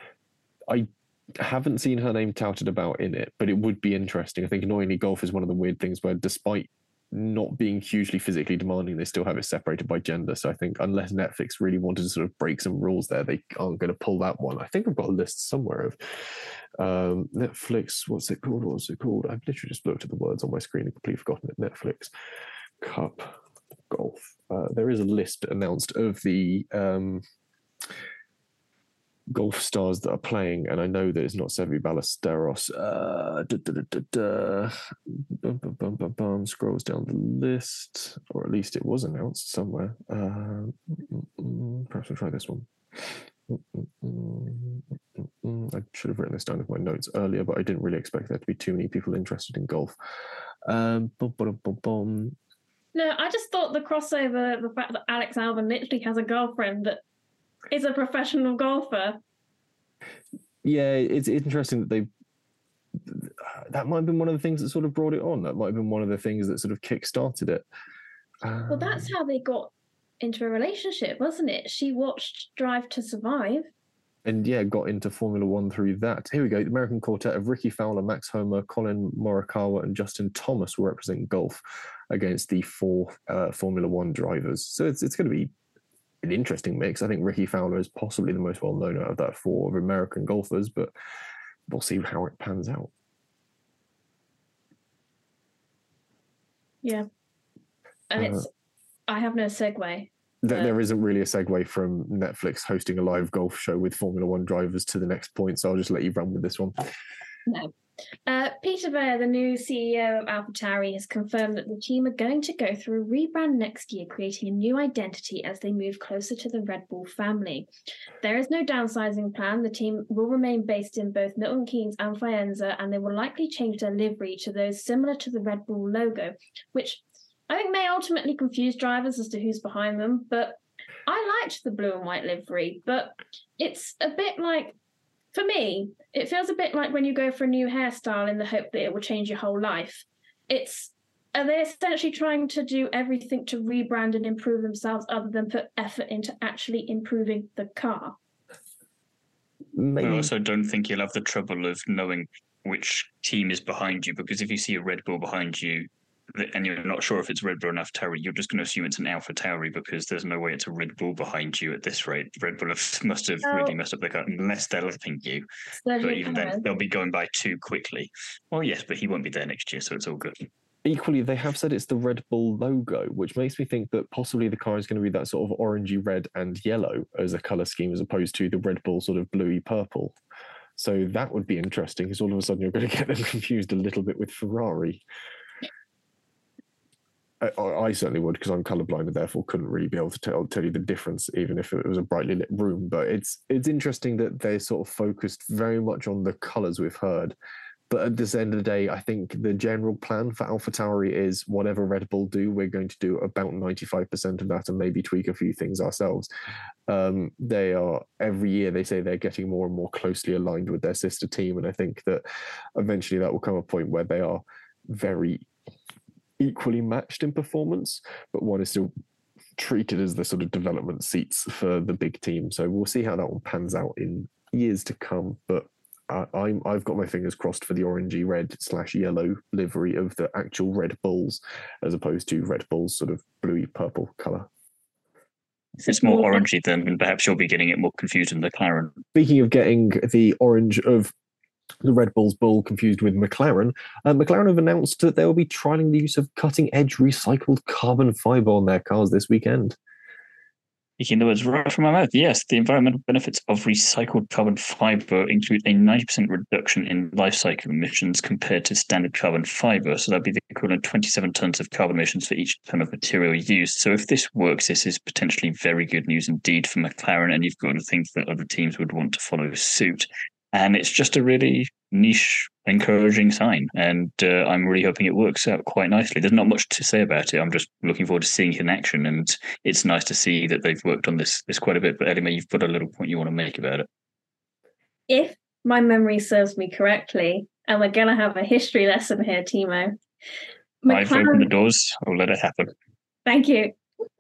I haven't seen her name touted about in it, but it would be interesting. I think annoyingly golf is one of the weird things where despite not being hugely physically demanding, they still have it separated by gender. So I think unless Netflix really wanted to sort of break some rules there, they aren't going to pull that one. I think I've got a list somewhere of um, Netflix. What's it called? What's it called? I've literally just looked at the words on my screen and completely forgotten it. Netflix Cup Golf. Uh, there is a list announced of the um, golf stars that are playing, and I know that it's not Seve Ballesteros. Uh, da, da, da, da, da. Bum, bum, bum, bum, bum. Scrolls down the list, or at least it was announced somewhere. Uh, perhaps I'll try this one. I should have written this down in my notes earlier, but I didn't really expect there to be too many people interested in golf. Um, bum, bum, bum, bum. No, I just thought the crossover, the fact that Alex Albon literally has a girlfriend that is a professional golfer. Yeah, it's interesting that they. That might have been one of the things that sort of brought it on. That might have been one of the things that sort of kick-started it. Um, well, that's how they got into a relationship, wasn't it? She watched Drive to Survive. and yeah, got into Formula One through that. Here we go. The American quartet of Ricky Fowler, Max Homer, Colin Morikawa, and Justin Thomas will represent golf against the four uh, Formula One drivers. So it's it's going to be an interesting mix. I think Ricky Fowler is possibly the most well-known out of that four of American golfers, but we'll see how it pans out. Yeah. And it's, uh, I have no segue. Th- there isn't really a segue from Netflix hosting a live golf show with Formula One drivers to the next point, so I'll just let you run with this one. No. Uh, Peter Beyer, the new C E O of AlphaTauri, has confirmed that the team are going to go through a rebrand next year, creating a new identity as they move closer to the Red Bull family. There is no downsizing plan. The team will remain based in both Milton Keynes and Faenza, and they will likely change their livery to those similar to the Red Bull logo, which I think may ultimately confuse drivers as to who's behind them. But I liked the blue and white livery, but it's a bit like, for me, it feels a bit like when you go for a new hairstyle in the hope that it will change your whole life. It's, are they essentially trying to do everything to rebrand and improve themselves other than put effort into actually improving the car? Maybe. I also don't think you'll have the trouble of knowing which team is behind you, because if you see a Red Bull behind you and you're not sure if it's Red Bull or AlphaTauri, you're just going to assume it's an AlphaTauri because there's no way it's a Red Bull behind you at this rate. Red Bull have, must have oh. really messed up their car, unless they're lapping you. Sergio but even Perez. Then, they'll be going by too quickly. Well, yes, but he won't be there next year, so it's all good. Equally, they have said it's the Red Bull logo, which makes me think that possibly the car is going to be that sort of orangey red and yellow as a colour scheme, as opposed to the Red Bull sort of bluey purple. So that would be interesting, because all of a sudden you're going to get them confused a little bit with Ferrari. I, I certainly would, because I'm colourblind and therefore couldn't really be able to tell, tell you the difference, even if it was a brightly lit room. But it's it's interesting that they're sort of focused very much on the colours we've heard. But at this end of the day, I think the general plan for AlphaTauri is whatever Red Bull do, we're going to do about ninety-five percent of that and maybe tweak a few things ourselves. Um, they are, every year they say they're getting more and more closely aligned with their sister team. And I think that eventually that will come a point where they are very equally matched in performance, but one is still treated as the sort of development seats for the big team. So we'll see how that one pans out in years to come. But I, I'm, I've got my fingers crossed for the orangey red slash yellow livery of the actual Red Bulls, as opposed to Red Bull's sort of bluey purple colour. If it's more orangey, then perhaps you'll be getting it more confused in McLaren. Speaking of getting the orange of the Red Bull's bull confused with McLaren, uh, McLaren have announced that they will be trialling the use of cutting-edge recycled carbon fibre on their cars this weekend. Speaking the words right from my mouth, yes, the environmental benefits of recycled carbon fibre include a ninety percent reduction in life cycle emissions compared to standard carbon fibre. So that'd be the equivalent of twenty-seven tonnes of carbon emissions for each tonne of material used. So if this works, this is potentially very good news indeed for McLaren, and you've got to think that other teams would want to follow suit. And it's just a really niche, encouraging sign. And uh, I'm really hoping it works out quite nicely. There's not much to say about it. I'm just looking forward to seeing it in action. And it's nice to see that they've worked on this, this quite a bit. But Elima, you've got a little point you want to make about it. If my memory serves me correctly, and we're going to have a history lesson here, Timo. McLaren... I've opened the doors. I'll let it happen. Thank you.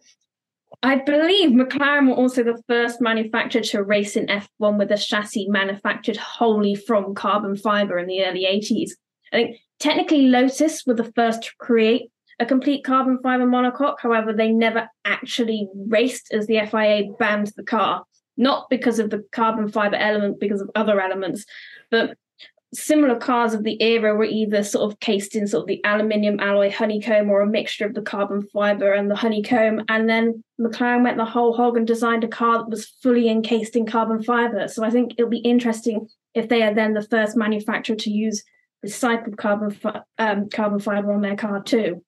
I believe McLaren were also the first manufacturer to race in F one with a chassis manufactured wholly from carbon fibre in the early eighties. I think technically Lotus were the first to create a complete carbon fibre monocoque. However, they never actually raced as the F I A banned the car, not because of the carbon fibre element, because of other elements. But similar cars of the era were either sort of cased in sort of the aluminium alloy honeycomb or a mixture of the carbon fibre and the honeycomb. And then McLaren went the whole hog and designed a car that was fully encased in carbon fibre. So I think it'll be interesting if they are then the first manufacturer to use recycled carbon fi- um, carbon fibre on their car too.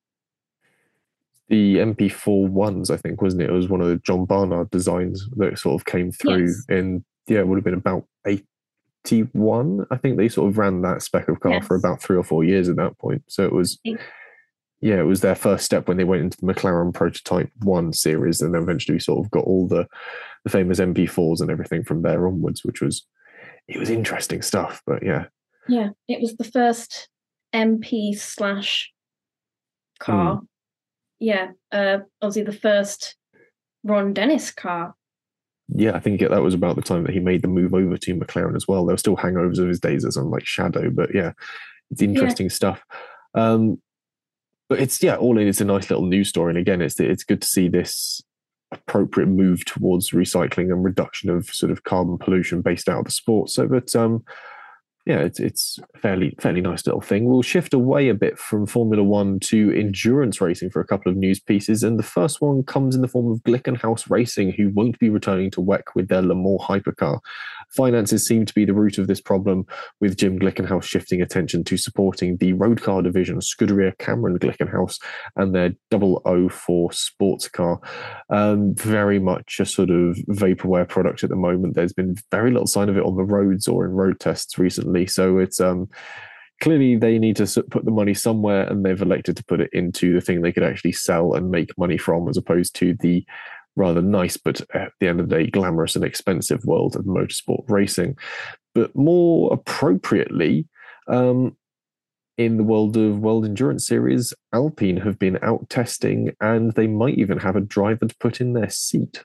The M P four ones, I think, wasn't it? It was one of the John Barnard designs that sort of came through yes. in, yeah, it would have been about eight. T one, I think they sort of ran that spec of car yes. for about three or four years at that point. So it was, yeah, it was their first step when they went into the McLaren Prototype one series, and then eventually sort of got all the, the famous M P fours and everything from there onwards, which was, it was interesting stuff. But yeah, yeah, it was the first M P slash car. Mm. Yeah, uh, obviously the first Ron Dennis car. yeah, I think that was about the time that he made the move over to McLaren as well. There were still hangovers of his days as on like Shadow, but yeah, it's interesting yeah. stuff. Um, but it's yeah, all in it's a nice little news story, and again, it's it's good to see this appropriate move towards recycling and reduction of sort of carbon pollution based out of the sport. So, but um, yeah, it's it's fairly fairly nice little thing. We'll shift away a bit from Formula One to endurance racing for a couple of news pieces, and the first one comes in the form of Glickenhaus Racing, who won't be returning to W E C with their Le Mans hypercar. Finances seem to be the root of this problem, with Jim Glickenhaus shifting attention to supporting the road car division, Scuderia Cameron Glickenhaus, and their double oh four sports car. Um, very much a sort of vaporware product at the moment. There's been very little sign of it on the roads or in road tests recently. So it's um, clearly they need to put the money somewhere, and they've elected to put it into the thing they could actually sell and make money from, as opposed to the rather nice, but at the end of the day, glamorous and expensive world of motorsport racing. But more appropriately, um, in the world of World Endurance Series, Alpine have been out testing, and they might even have a driver to put in their seat.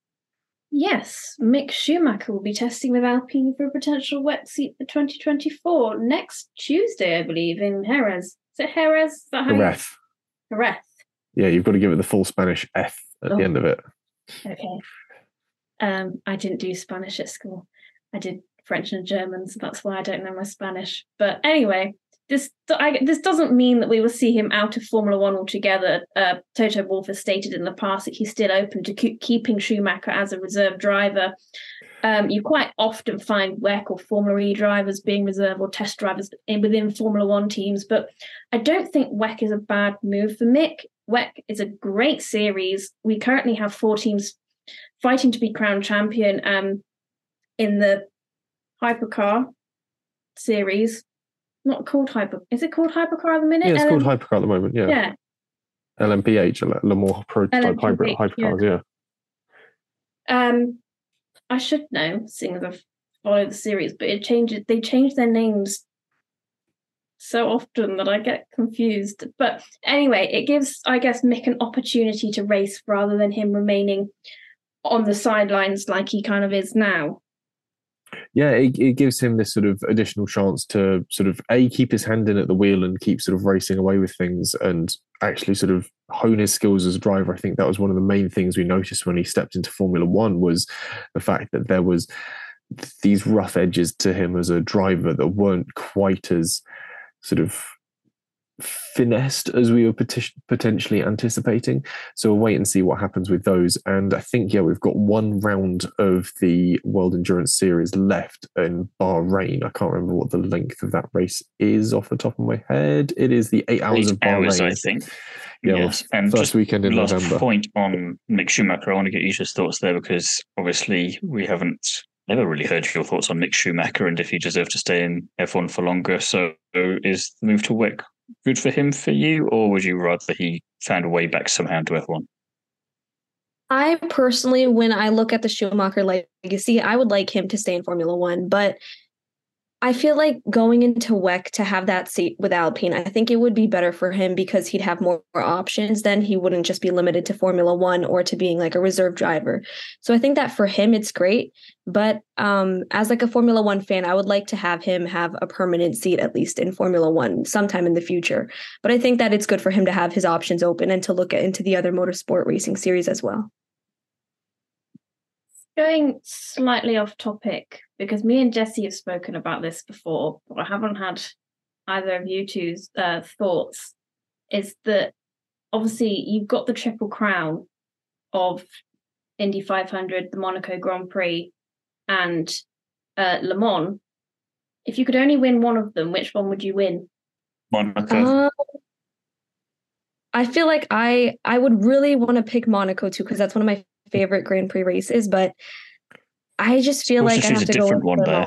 Yes, Mick Schumacher will be testing with Alpine for a potential W E C seat for twenty twenty-four next Tuesday, I believe, in Jerez. Is it Jerez? Is that how Jerez. You... Jerez. Yeah, you've got to give it the full Spanish F at oh. the end of it. Okay. Um, I didn't do Spanish at school. I did French and German, so that's why I don't know my Spanish. But anyway, this I, this doesn't mean that we will see him out of Formula One altogether. Uh, Toto Wolff has stated in the past that he's still open to keep, keeping Schumacher as a reserve driver. Um, you quite often find W E C or Formula E drivers being reserve or test drivers in, within Formula One teams, but I don't think W E C is a bad move for Mick. W E C is a great series. We currently have four teams fighting to be crowned champion um, in the hypercar series. Not called hyper. Is it called hypercar at the minute? Yeah, it's L M- called hypercar at the moment. Yeah. Yeah. L M P H, Le Mans prototype L M P H, hybrid hypercars. Yeah. yeah. Um, I should know, seeing as I've followed the series, but it changes. They change their names so often that I get confused. But anyway, it gives, I guess, Mick an opportunity to race rather than him remaining on the sidelines like he kind of is now. Yeah, it, it gives him this sort of additional chance to sort of A, keep his hand in at the wheel and keep sort of racing away with things, and actually sort of hone his skills as a driver. I think that was one of the main things we noticed when he stepped into Formula One, was the fact that there was these rough edges to him as a driver that weren't quite as sort of finessed as we were pot- potentially anticipating. So we'll wait and see what happens with those. And I think, yeah, we've got one round of the World Endurance Series left in Bahrain. I can't remember what the length of that race is off the top of my head. It is the eight hours eight of Bahrain. Hours, I think. Yeah, yes. well, and first just weekend in last November. Point on Mick Schumacher. I want to get your thoughts there, because obviously we haven't never really heard your thoughts on Mick Schumacher and if he deserved to stay in F one for longer. So is the move to W E C good for him for you, or would you rather he found a way back somehow to F one? I personally, when I look at the Schumacher legacy, I would like him to stay in Formula One, but I feel like going into W E C to have that seat with Alpine, I think it would be better for him because he'd have more, more options. Then he wouldn't just be limited to Formula One or to being like a reserve driver. So I think that for him, it's great. But um, as like a Formula One fan, I would like to have him have a permanent seat, at least in Formula One sometime in the future. But I think that it's good for him to have his options open and to look at, into the other motorsport racing series as well. Going slightly off topic, because me and Jesse have spoken about this before, but I haven't had either of you two's uh, thoughts, is that obviously you've got the Triple Crown of Indy five hundred, the Monaco Grand Prix, and uh, Le Mans. If you could only win one of them, which one would you win? Monaco. Uh, I feel like I I would really want to pick Monaco too, because that's one of my favorite Grand Prix races, but I just feel we'll like just I have a to different go with one there.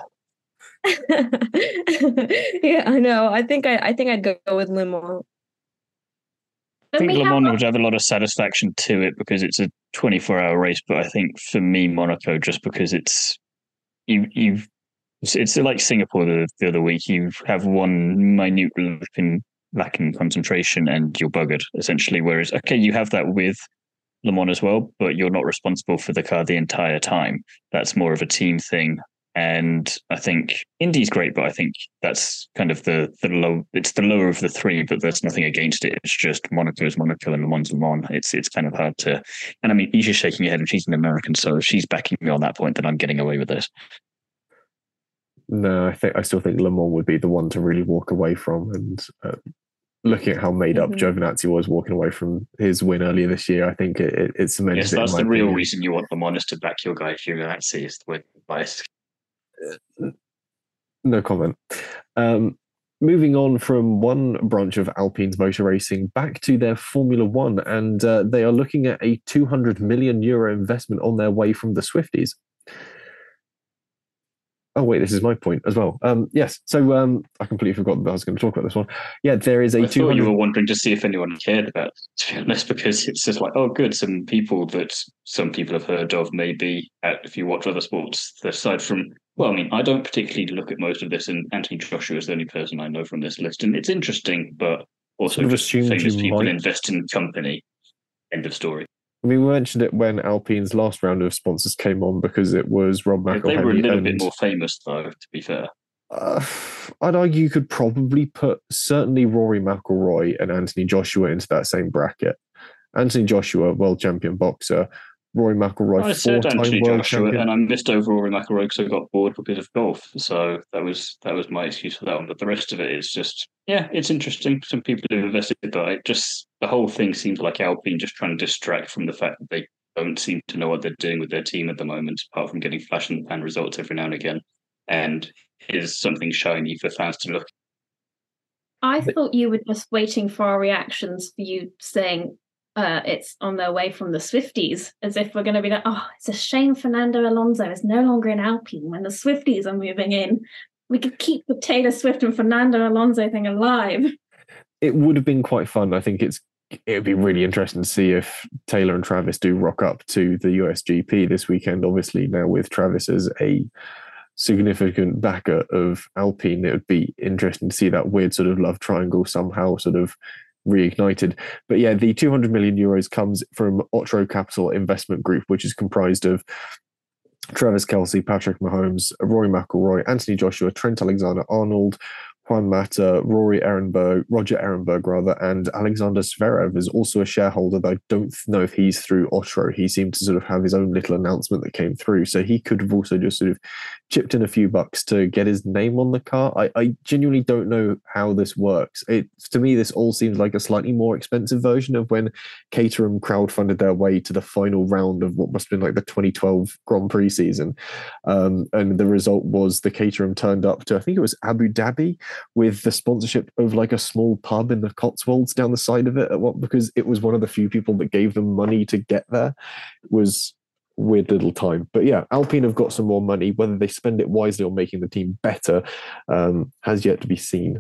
Yeah, I know. I think I, I think I'd go with Le Mans. I think Le have Mans a- would have a lot of satisfaction to it because it's a twenty-four hour race, but I think for me, Monaco, just because it's you you've it's, it's like Singapore the, the other week. You have one minute lap in lacking concentration and you're buggered essentially. Whereas okay, you have that with Le Mans as well, but you're not responsible for the car the entire time. That's more of a team thing. And I think Indy's great, but I think that's kind of the the low. It's the lower of the three, but there's nothing against it. It's just Monaco is Monaco and Le Mans Le Mans. It's it's kind of hard to. And I mean, Isha's shaking her head, and she's an American, so if she's backing me on that point, then I'm getting away with this. No, I think I still think Le Mans would be the one to really walk away from. And uh, looking at how made up mm-hmm. Giovinazzi was walking away from his win earlier this year, I think it, it, it cemented yes, it. That's in the my real opinion. reason you want Le Mans is to back your guy Giovinazzi is the way bias. No comment. Um, moving on from one branch of Alpine's motor racing back to their Formula One, and uh, they are looking at a two hundred million euro investment on their way from the Swifties. Oh, wait, this is my point as well. Um, yes, so um, I completely forgot that I was going to talk about this one. Yeah, there is a I two hundred... thought you were wondering to see if anyone cared about it, to be honest, because it's just like, oh, good, some people that some people have heard of, maybe, at, if you watch other sports, aside from, well, I mean, I don't particularly look at most of this, and Anthony Joshua is the only person I know from this list, and it's interesting, but also sort of just famous people might... invest in company. End of story. I mean, we mentioned it when Alpine's last round of sponsors came on because it was Rob McElhenney. They were a little and, bit more famous, though, to be fair. Uh, I'd argue you could probably put certainly Rory McIlroy and Anthony Joshua into that same bracket. Anthony Joshua, world champion boxer. Rory McIlroy, I said Anthony world Joshua, champion. And I missed over Rory McIlroy because I got bored because of golf. So that was that was my excuse for that one. But the rest of it is just, yeah, it's interesting. Some people have invested, but it just the whole thing seems like Alpine just trying to distract from the fact that they don't seem to know what they're doing with their team at the moment, apart from getting flash in the pan results every now and again. And here's something shiny for fans to look. I thought you were just waiting for our reactions for you saying uh, it's on their way from the Swifties, as if we're going to be like, oh, it's a shame Fernando Alonso is no longer in Alpine when the Swifties are moving in. We could keep the Taylor Swift and Fernando Alonso thing alive. It would have been quite fun. I think it's it would be really interesting to see if Taylor and Travis do rock up to the U S G P this weekend. Obviously, now with Travis as a significant backer of Alpine, it would be interesting to see that weird sort of love triangle somehow sort of reignited. But yeah, the two hundred million euros comes from Otro Capital Investment Group, which is comprised of Travis Kelce, Patrick Mahomes, Rory McIlroy, Anthony Joshua, Trent Alexander-Arnold, Juan Mata, Rory Ehrenberg, Roger Ehrenberg rather, and Alexander Zverev is also a shareholder, though I don't know if he's through Otro. He seemed to sort of have his own little announcement that came through, so he could have also just sort of chipped in a few bucks to get his name on the car. I, I genuinely don't know how this works. It to me, this all seems like a slightly more expensive version of when Caterham crowdfunded their way to the final round of what must have been like the twenty twelve Grand Prix season, um, and the result was the Caterham turned up to, I think it was Abu Dhabi, with the sponsorship of like a small pub in the Cotswolds down the side of it at what, because it was one of the few people that gave them money to get there. It was weird little time. But yeah, Alpine have got some more money. Whether they spend it wisely or making the team better um, has yet to be seen.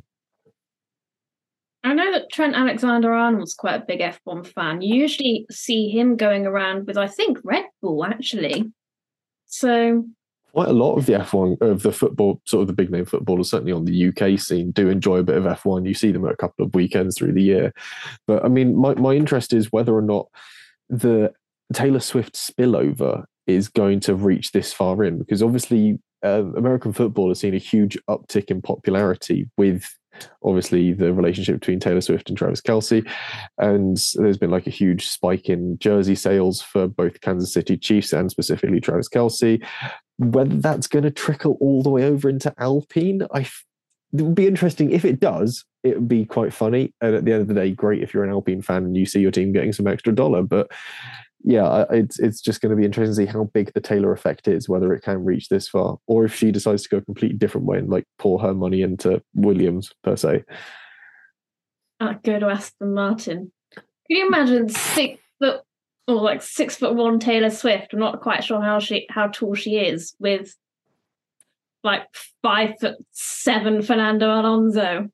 I know that Trent Alexander-Arnold's quite a big F one fan. You usually see him going around with, I think, Red Bull, actually. So... Quite a lot of the F one, of the football, sort of the big name footballers, certainly on the U K scene, do enjoy a bit of F one. You see them at a couple of weekends through the year. But I mean, my, my interest is whether or not the Taylor Swift spillover is going to reach this far in, because obviously uh, American football has seen a huge uptick in popularity with obviously the relationship between Taylor Swift and Travis Kelce. And there's been like a huge spike in jersey sales for both Kansas City Chiefs and specifically Travis Kelce. Whether that's going to trickle all the way over into Alpine, I, it would be interesting. If it does, it would be quite funny. And at the end of the day, great if you're an Alpine fan and you see your team getting some extra dollar. But yeah, it's it's just going to be interesting to see how big the Taylor effect is, whether it can reach this far, or if she decides to go a completely different way and like pour her money into Williams per se. Uh, go to Aston Martin. Can you imagine six foot or like six foot one Taylor Swift? I'm not quite sure how she how tall she is, with like five foot seven Fernando Alonso.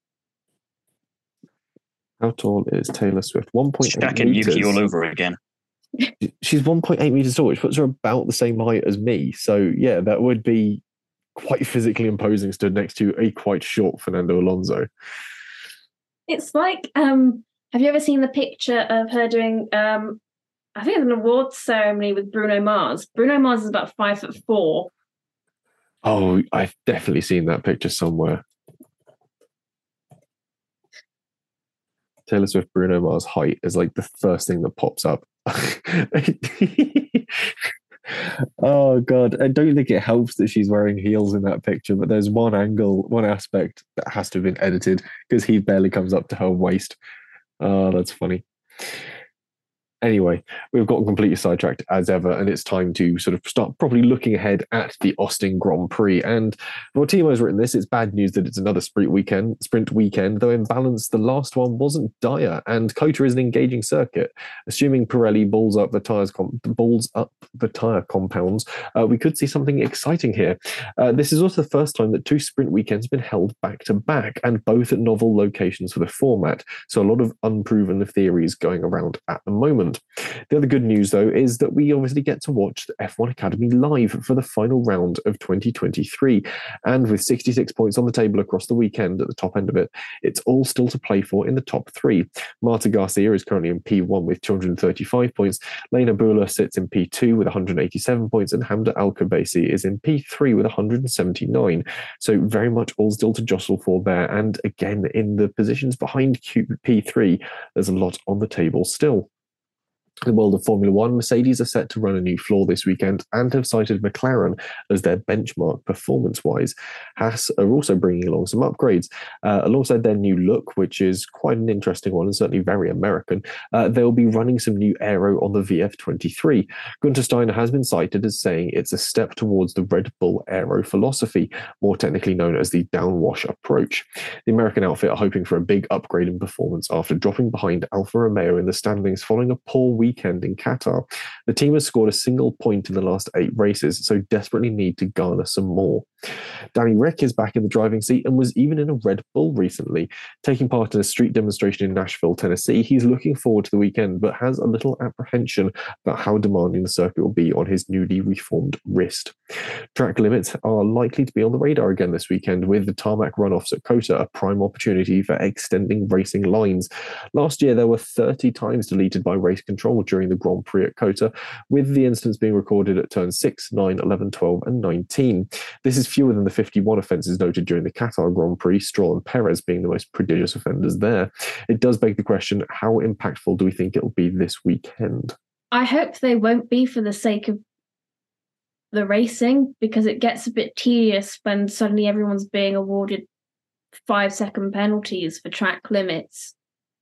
How tall is Taylor Swift? One point eight Stacking meters. Yuki all over again. She's one point eight meters tall, which puts her about the same height as me. So yeah, that would be quite physically imposing, stood next to a quite short Fernando Alonso. It's like, um, have you ever seen the picture of her doing um, I think it's an awards ceremony with Bruno Mars. Bruno Mars is about five foot four. Oh, I've definitely seen that picture somewhere. Taylor Swift, Bruno Mars height is like the first thing that pops up. Oh God, I don't think it helps that she's wearing heels in that picture, but there's one angle, one aspect that has to have been edited because he barely comes up to her waist. Oh, that's funny. Anyway, we've got completely sidetracked as ever, and it's time to sort of start properly looking ahead at the Austin Grand Prix. And well, Timo's written this. It's bad news that it's another sprint weekend, sprint weekend, though in balance, the last one wasn't dire, and COTA is an engaging circuit. Assuming Pirelli balls up the tires, com- balls up the tire compounds, uh, we could see something exciting here. Uh, this is also the first time that two sprint weekends have been held back to back, and both at novel locations for the format. So a lot of unproven theories going around at the moment. The other good news, though, is that we obviously get to watch the F one Academy live for the final round of twenty twenty-three. And with sixty-six points on the table across the weekend at the top end of it, it's all still to play for in the top three. Marta Garcia is currently in P one with two hundred thirty-five points. Lena Bula sits in P two with one hundred eighty-seven points, and Hamda Al-Khabaisi is in P three with one hundred seventy-nine. So very much all still to jostle for there. And again, in the positions behind Q- P three, there's a lot on the table still. In the world of Formula One, Mercedes are set to run a new floor this weekend and have cited McLaren as their benchmark performance-wise. Haas are also bringing along some upgrades. Uh, alongside their new look, which is quite an interesting one and certainly very American, uh, they'll be running some new aero on the V F twenty-three. Gunter Steiner has been cited as saying it's a step towards the Red Bull aero philosophy, more technically known as the downwash approach. The American outfit are hoping for a big upgrade in performance after dropping behind Alfa Romeo in the standings following a poor weekend in Qatar. The team has scored a single point in the last eight races, so desperately need to garner some more. Danny Rick is back in the driving seat and was even in a Red Bull recently. Taking part in a street demonstration in Nashville, Tennessee, he's looking forward to the weekend, but has a little apprehension about how demanding the circuit will be on his newly reformed wrist. Track limits are likely to be on the radar again this weekend, with the tarmac runoffs at COTA a prime opportunity for extending racing lines. Last year, there were thirty times deleted by race control during the Grand Prix at COTA, with the instance being recorded at turns six, nine, eleven, twelve, and nineteen. This is fewer than the fifty-one offences noted during the Qatar Grand Prix, Stroll and Perez being the most prodigious offenders there. It does beg the question, how impactful do we think it'll be this weekend? I hope they won't be for the sake of the racing, because it gets a bit tedious when suddenly everyone's being awarded five second penalties for track limits.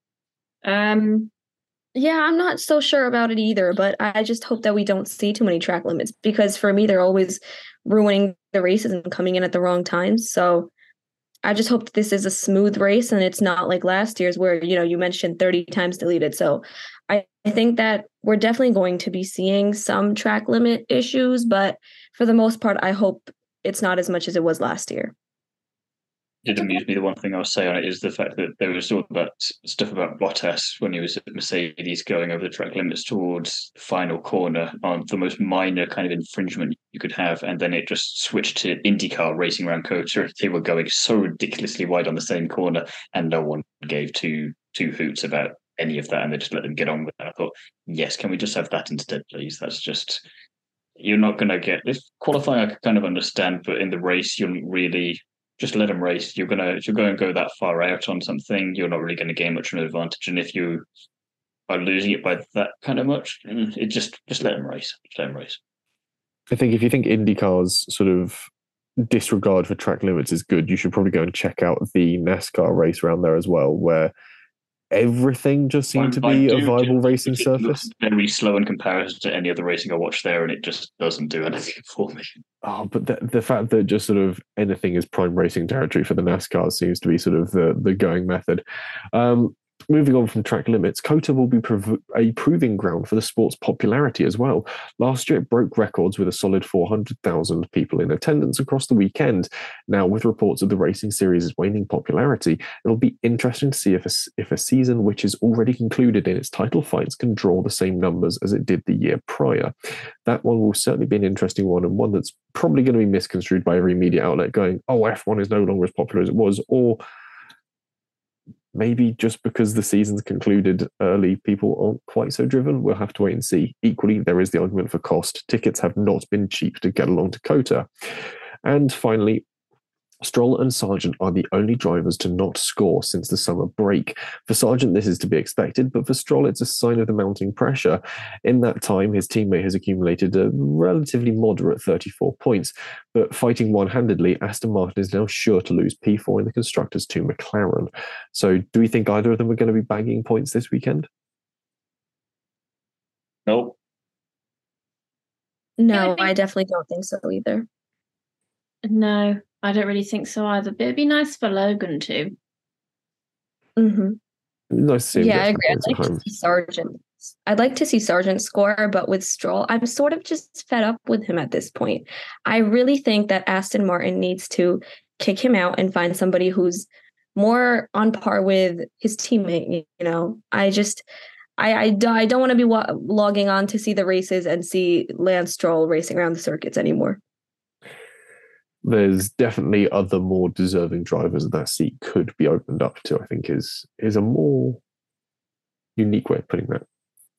Um, Yeah, I'm not so sure about it either, but I just hope that we don't see too many track limits, because for me, they're always ruining the races and coming in at the wrong times. So I just hope that this is a smooth race and it's not like last year's where, you know, you mentioned thirty times deleted. So I, I think that we're definitely going to be seeing some track limit issues, but for the most part, I hope it's not as much as it was last year. Did amuse me. The one thing I'll say on it is the fact that there was all about stuff about Bottas when he was at Mercedes going over the track limits towards the final corner on the most minor kind of infringement you could have, and then it just switched to IndyCar racing around COTA. They were going so ridiculously wide on the same corner, and no one gave two two hoots about any of that, and they just let them get on with it. I thought, yes, can we just have that instead, please? That's just, you're not going to get this qualifying. I could kind of understand, but in the race, you're really. Just let them race. You're gonna if you're going to go that far out on something, you're not really going to gain much of an advantage. And if you are losing it by that kind of much, it just just let them race. Just let them race. I think if you think IndyCar's sort of disregard for track limits is good, you should probably go and check out the NASCAR race around there as well, where everything just seemed to be a viable racing surface. Very slow in comparison to any other racing I watch there, and it just doesn't do anything for me. Oh, but the, the fact that just sort of anything is prime racing territory for the NASCAR seems to be sort of the, the going method. Um, Moving on from track limits, COTA will be prov- a proving ground for the sport's popularity as well. Last year, it broke records with a solid four hundred thousand people in attendance across the weekend. Now, with reports of the racing series' waning popularity, it'll be interesting to see if a, if a season which is already concluded in its title fights can draw the same numbers as it did the year prior. That one will certainly be an interesting one, and one that's probably going to be misconstrued by every media outlet going, oh, F one is no longer as popular as it was, or maybe just because the season's concluded early, people aren't quite so driven. We'll have to wait and see. Equally, there is the argument for cost. Tickets have not been cheap to get along to COTA. And finally, Stroll and Sargent are the only drivers to not score since the summer break. For Sargent, this is to be expected, but for Stroll, it's a sign of the mounting pressure. In that time, his teammate has accumulated a relatively moderate thirty-four points, but fighting one-handedly, Aston Martin is now sure to lose P four in the Constructors to McLaren. So do we think either of them are going to be bagging points this weekend? Nope. No, Yeah, I think- I definitely don't think so either. No, I don't really think so either. But it'd be nice for Logan too. Mm-hmm. Nice to see him Yeah, get I some agree. I'd points at like to home. see Sargent. I'd like to see Sargent score, but with Stroll, I'm sort of just fed up with him at this point. I really think that Aston Martin needs to kick him out and find somebody who's more on par with his teammate. You know, I just, I, I, do- I don't want to be wa- logging on to see the races and see Lance Stroll racing around the circuits anymore. There's definitely other more deserving drivers that seat could be opened up to, I think is is a more unique way of putting that.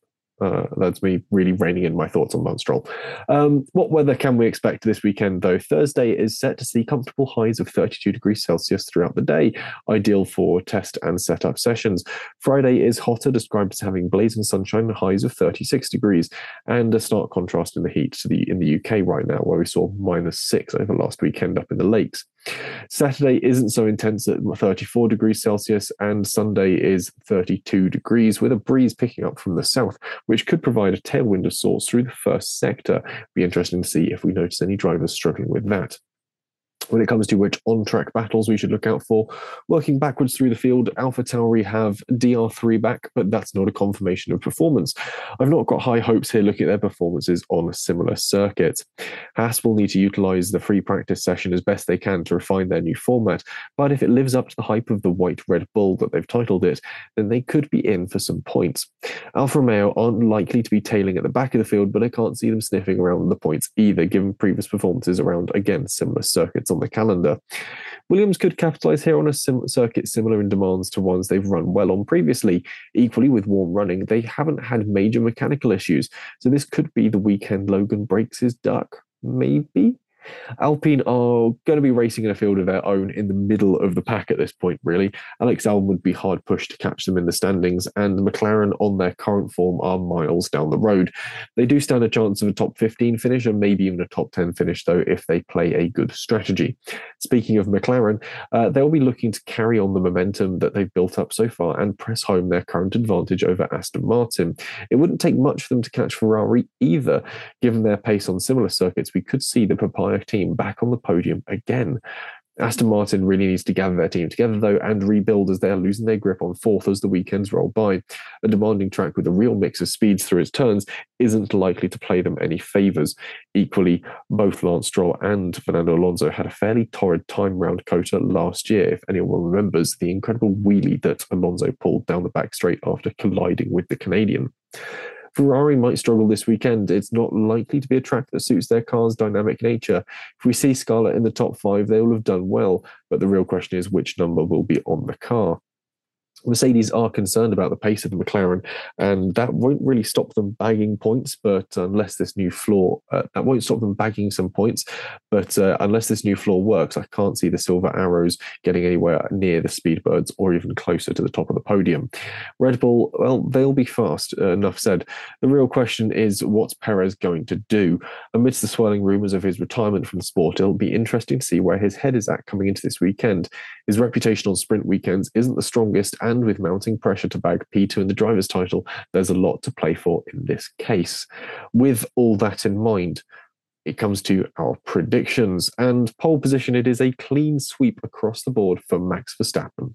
Uh, that's me really reining in my thoughts on Lance Stroll. Um, what weather can we expect this weekend, though? Thursday is set to see comfortable highs of thirty-two degrees Celsius throughout the day, ideal for test and setup sessions. Friday is hotter, described as having blazing sunshine and highs of thirty-six degrees, and a stark contrast in the heat to the in the U K right now, where we saw minus six over last weekend up in the lakes. Saturday isn't so intense at thirty-four degrees Celsius, and Sunday is thirty-two degrees, with a breeze picking up from the south, which could provide a tailwind of sorts through the first sector. Be interesting to see if we notice any drivers struggling with that. When it comes to which on-track battles we should look out for, working backwards through the field, AlphaTauri have D R three back, but that's not a confirmation of performance. I've not got high hopes here looking at their performances on similar circuits. Haas will need to utilise the free practice session as best they can to refine their new format, but if it lives up to the hype of the white Red Bull that they've titled it, then they could be in for some points. Alfa Romeo aren't likely to be tailing at the back of the field, but I can't see them sniffing around the points either, given previous performances around, again, similar circuits on the calendar. Williams could capitalise here on a sim- circuit similar in demands to ones they've run well on previously. Equally, with warm running, they haven't had major mechanical issues, so this could be the weekend Logan breaks his duck. Maybe? Alpine are going to be racing in a field of their own in the middle of the pack at this point, really. Alex Albon would be hard pushed to catch them in the standings, and McLaren on their current form are miles down the road. They do stand a chance of a top fifteen finish and maybe even a top ten finish, though, if they play a good strategy. Speaking of McLaren, uh, they'll be looking to carry on the momentum that they've built up so far and press home their current advantage over Aston Martin. It wouldn't take much for them to catch Ferrari either. Given their pace on similar circuits, we could see the papaya team back on the podium again. Aston Martin really needs to gather their team together, though, and rebuild as they are losing their grip on fourth as the weekends roll by. A demanding track with a real mix of speeds through its turns isn't likely to play them any favours. Equally, both Lance Stroll and Fernando Alonso had a fairly torrid time round COTA last year, if anyone remembers the incredible wheelie that Alonso pulled down the back straight after colliding with the Canadian. Ferrari might struggle this weekend. It's not likely to be a track that suits their car's dynamic nature. If we see Scarlett in the top five, they will have done well, but the real question is which number will be on the car. Mercedes are concerned about the pace of the McLaren, and that won't really stop them bagging points, but unless this new floor, uh, that won't stop them bagging some points, but uh, unless this new floor works, I can't see the Silver Arrows getting anywhere near the Speedbirds or even closer to the top of the podium. Red Bull, well, they'll be fast, uh, enough said. The real question is, what's Perez going to do? Amidst the swirling rumours of his retirement from the sport, it'll be interesting to see where his head is at coming into this weekend. His reputation on sprint weekends isn't the strongest, and And with mounting pressure to bag P two in the driver's title, there's a lot to play for in this case. With all that in mind, it comes to our predictions, and pole position, it is a clean sweep across the board for Max Verstappen.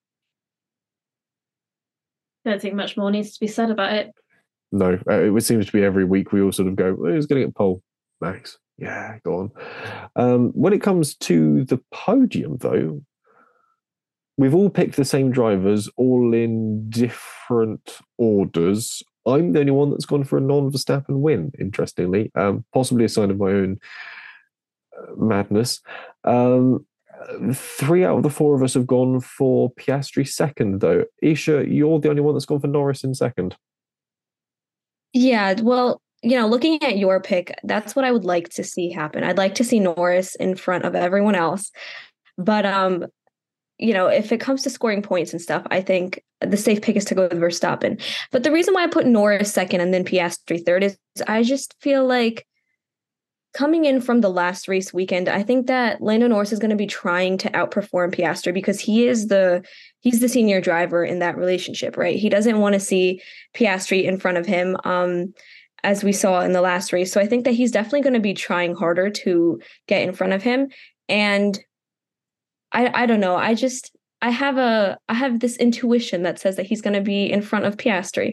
I don't think much more needs to be said about it. No, uh, it seems to be every week we all sort of go, who's going to get pole? Max. Yeah, go on. Um, when it comes to the podium, though, we've all picked the same drivers, all in different orders. I'm the only one that's gone for a non-Verstappen win, interestingly, um, possibly a sign of my own uh, madness. Um, Three out of the four of us have gone for Piastri second, though. Isha, you're the only one that's gone for Norris in second. Yeah, well, you know, looking at your pick, that's what I would like to see happen. I'd like to see Norris in front of everyone else. But um, you know, if it comes to scoring points and stuff, I think the safe pick is to go with Verstappen. But the reason why I put Norris second and then Piastri third is I just feel like coming in from the last race weekend, I think that Lando Norris is going to be trying to outperform Piastri because he is the he's the senior driver in that relationship, right? He doesn't want to see Piastri in front of him, um, as we saw in the last race. So I think that he's definitely going to be trying harder to get in front of him. And I I don't know. I just I have a I have this intuition that says that he's going to be in front of Piastri.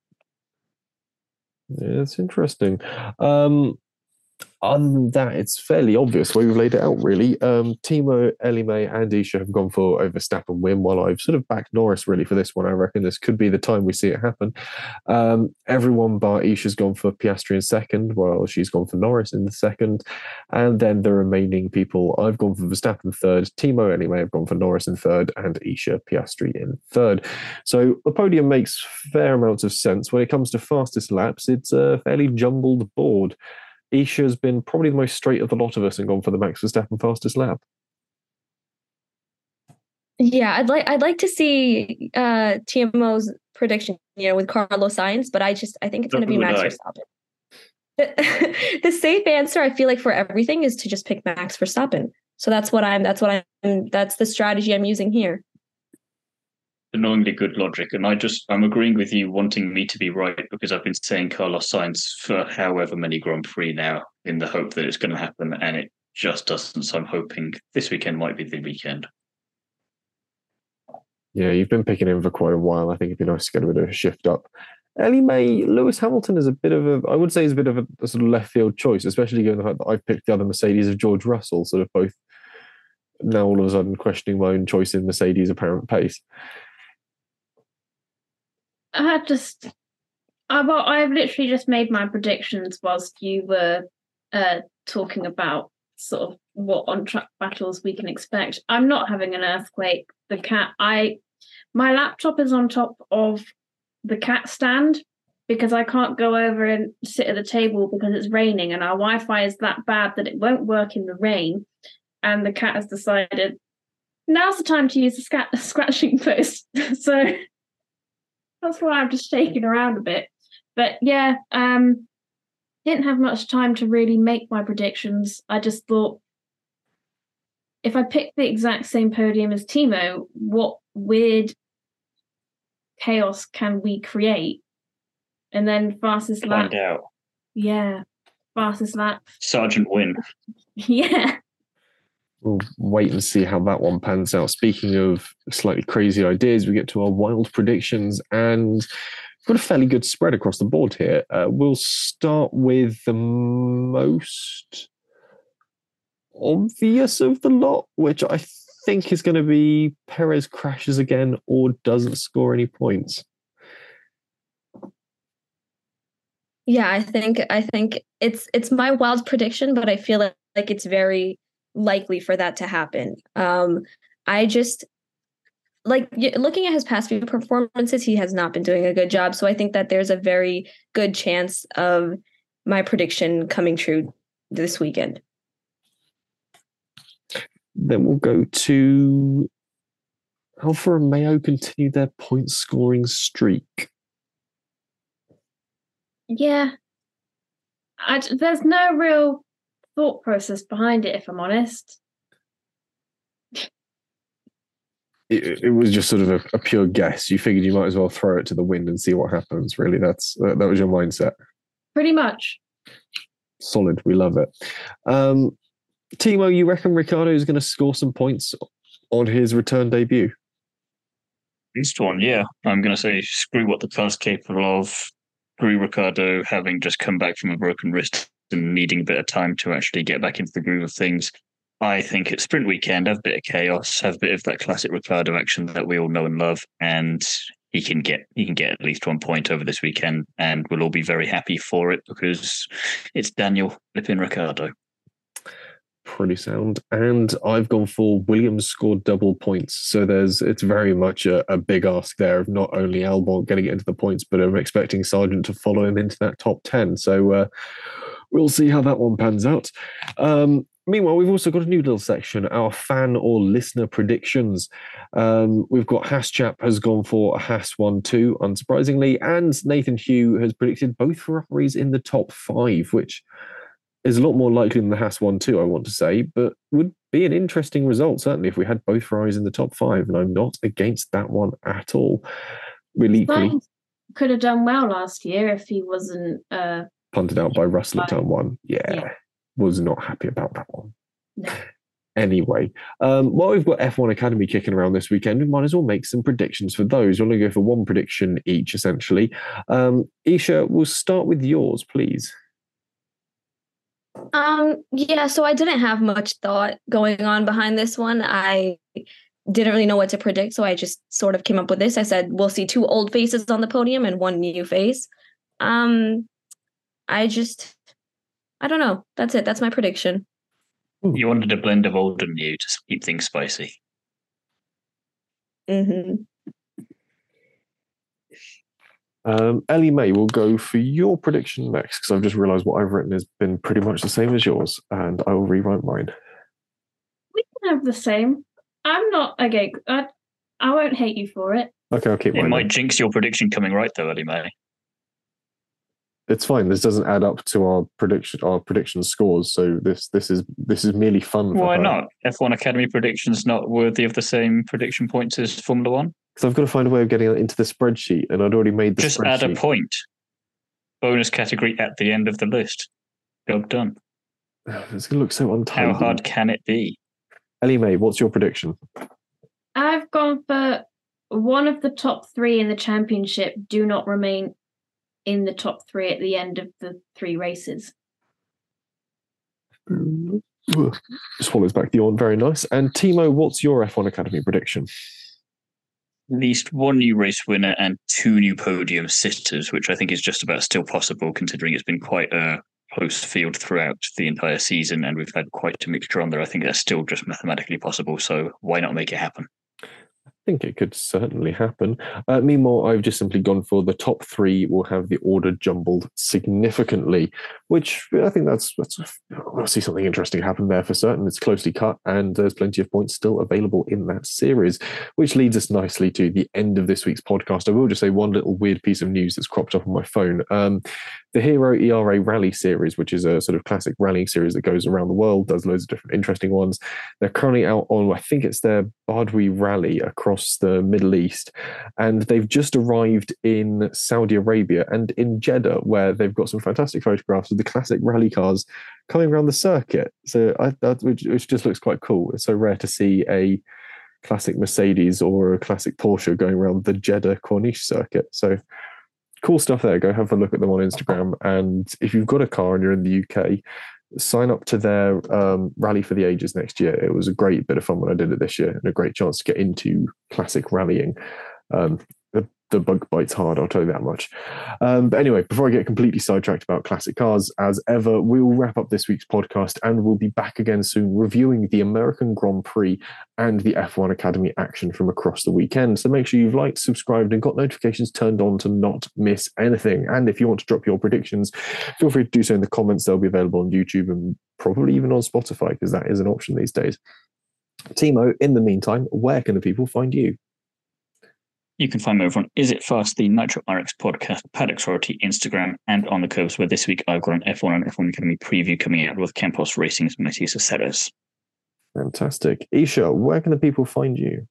Yeah, it's interesting. Um, Other than that, it's fairly obvious where we've laid it out, really. Um, Timo, Ellie-May, and Isha have gone for a Verstappen win, while I've sort of backed Norris, really, for this one. I reckon this could be the time we see it happen. Um, everyone but Isha's gone for Piastri in second, while she's gone for Norris in the second. And then the remaining people, I've gone for Verstappen third, Timo, Ellie-May have gone for Norris in third, and Isha, Piastri in third. So the podium makes fair amounts of sense. When it comes to fastest laps, it's a fairly jumbled board. Isha's been probably the most straight of the lot of us and gone for the Max Verstappen fastest lap. Yeah, I'd like I'd like to see uh, T M O's prediction, you know, with Carlos Sainz, but I just I think it's going to be Max Verstappen. The, the safe answer, I feel like, for everything is to just pick Max Verstappen. So that's what I'm. That's what I'm. That's the strategy I'm using here. Annoyingly good logic, and I just I'm agreeing with you, wanting me to be right, because I've been saying Carlos Sainz for however many Grand Prix now, in the hope that it's going to happen, and it just doesn't. So I'm hoping this weekend might be the weekend. Yeah, you've been picking him for quite a while. I think it'd be nice to get a bit of a shift up. Ellie-May, Lewis Hamilton is a bit of a, I would say, is a bit of a, a sort of left field choice, especially given the fact that I've picked the other Mercedes of George Russell, sort of both now all of a sudden questioning my own choice in Mercedes' apparent pace. I had just, I, well, I've literally just made my predictions whilst you were uh, talking about sort of what on-track battles we can expect. I'm not having an earthquake. The cat, I, my laptop is on top of the cat stand because I can't go over and sit at the table because it's raining, and our Wi-Fi is that bad that it won't work in the rain. And the cat has decided now's the time to use the scat- scratching post. So that's why I'm just shaking around a bit. But yeah, um, didn't have much time to really make my predictions. I just thought if I picked the exact same podium as Timo, what weird chaos can we create? And then fastest lap. Find out. Yeah, fastest lap. Sergeant Win. Yeah. We'll wait and see how that one pans out. Speaking of slightly crazy ideas, we get to our wild predictions, and we've got a fairly good spread across the board here. Uh, we'll start with the most obvious of the lot, which I think is going to be Perez crashes again or doesn't score any points. Yeah, I think I think it's it's my wild prediction, but I feel like, like it's very likely for that to happen. Um, I just like looking at his past few performances, he has not been doing a good job. So I think that there's a very good chance of my prediction coming true this weekend. Then we'll go to Alfa Romeo continue their point scoring streak. Yeah. I, there's no real thought process behind it, if I'm honest. It, it was just sort of a, a pure guess. You figured you might as well throw it to the wind and see what happens. Really, that's that, that was your mindset. Pretty much. Solid. We love it. Um, Timo, you reckon Ricciardo is going to score some points on his return debut? Least one, yeah. I'm going to say screw what the car's capable of. Screw Ricciardo having just come back from a broken wrist and needing a bit of time to actually get back into the groove of things. I think it's sprint weekend, have a bit of chaos, have a bit of that classic Ricciardo action that we all know and love, and he can get he can get at least one point over this weekend, and we'll all be very happy for it because it's Daniel flipping Ricciardo. pretty sound. And I've gone for Williams scored double points. So there's it's very much a, a big ask there of not only Albon getting it into the points, but I'm expecting Sargent to follow him into that top ten. So uh, we'll see how that one pans out. Um, Meanwhile, we've also got a new little section, our fan or listener predictions. Um, we've got Haschap has gone for a Haas one two, unsurprisingly, and Nathan Hugh has predicted both Ferraris in the top five, which is a lot more likely than the Haas one two, I want to say, but would be an interesting result, certainly, if we had both Ferraris in the top five, and I'm not against that one at all. Really equally. Could have done well last year if he wasn't... Uh, punted out by Russell at turn one. Yeah. yeah. Was not happy about that one. No. Anyway, um, while we've got F one Academy kicking around this weekend, we might as well make some predictions for those. We're going to go for one prediction each, essentially. Um, Isha, we'll start with yours, please. Um, yeah, so I didn't have much thought going on behind this one. I didn't really know what to predict, so I just sort of came up with this. I said, we'll see two old faces on the podium and one new face. Um, I just... I don't know. That's it. That's my prediction. You wanted a blend of old and new to keep things spicy. Mm-hmm. Um, Ellie May will go for your prediction next, because I've just realised what I've written has been pretty much the same as yours, and I will rewrite mine. We can have the same. I'm not okay. I, I won't hate you for it. Okay, I'll keep it mine. It might then. jinx your prediction coming right, though, Ellie May. It's fine. This doesn't add up to our prediction, our prediction scores. So this, this is this is merely fun. For Why her. not? F one Academy predictions not worthy of the same prediction points as Formula One. Because I've got to find a way of getting it into the spreadsheet, and I'd already made the Just spreadsheet. add a point. Bonus category at the end of the list. Job done. It's going to look so untidy. How hard can it be? Ellie May, what's your prediction? I've gone for one of the top three in the championship do not remain in the top three at the end of the three races. Swallows back the yawn. Very nice. And Timo, what's your F one Academy prediction? At least one new race winner and two new podium sitters, which I think is just about still possible, considering it's been quite a close field throughout the entire season, and we've had quite a mixture on there. I think that's still just mathematically possible, so why not make it happen? I think it could certainly happen. Uh, meanwhile, I've just simply gone for the top three will have the order jumbled significantly, which I think that's, that's I see something interesting happen there for certain. It's closely cut, and there's plenty of points still available in that series, which leads us nicely to the end of this week's podcast. I will just say one little weird piece of news that's cropped up on my phone. Um, the Hero E R A Rally series, which is a sort of classic rallying series that goes around the world, does loads of different interesting ones. They're currently out on, I think it's their Bardwi Rally across the Middle East, and they've just arrived in Saudi Arabia and in Jeddah, where they've got some fantastic photographs of the classic rally cars coming around the circuit. So I, that, which, which just looks quite cool. It's so rare to see a classic Mercedes or a classic Porsche going around the Jeddah Corniche circuit. So cool stuff there. Go have a look at them on Instagram. And if you've got a car and you're in the U K, sign up to their um, Rally for the Ages next year. It was a great bit of fun when I did it this year, and a great chance to get into classic rallying. Um, the, the bug bites hard, I'll tell you that much. Um, but anyway, before I get completely sidetracked about classic cars, as ever, we'll wrap up this week's podcast, and we'll be back again soon reviewing the American Grand Prix and the F one Academy action from across the weekend. So make sure you've liked, subscribed, and got notifications turned on to not miss anything. And if you want to drop your predictions, feel free to do so in the comments. They'll be available on YouTube and probably even on Spotify, because that is an option these days. Timo, in the meantime, where can the people find you? You can find me over on Is It Fast, the Nitro R X podcast, Paddock Sorority, Instagram, and on the Curves, where this week I've got an F one and F one Academy preview coming out with Campos Racing's Matias Aceres. Fantastic. Isha, where can the people find you?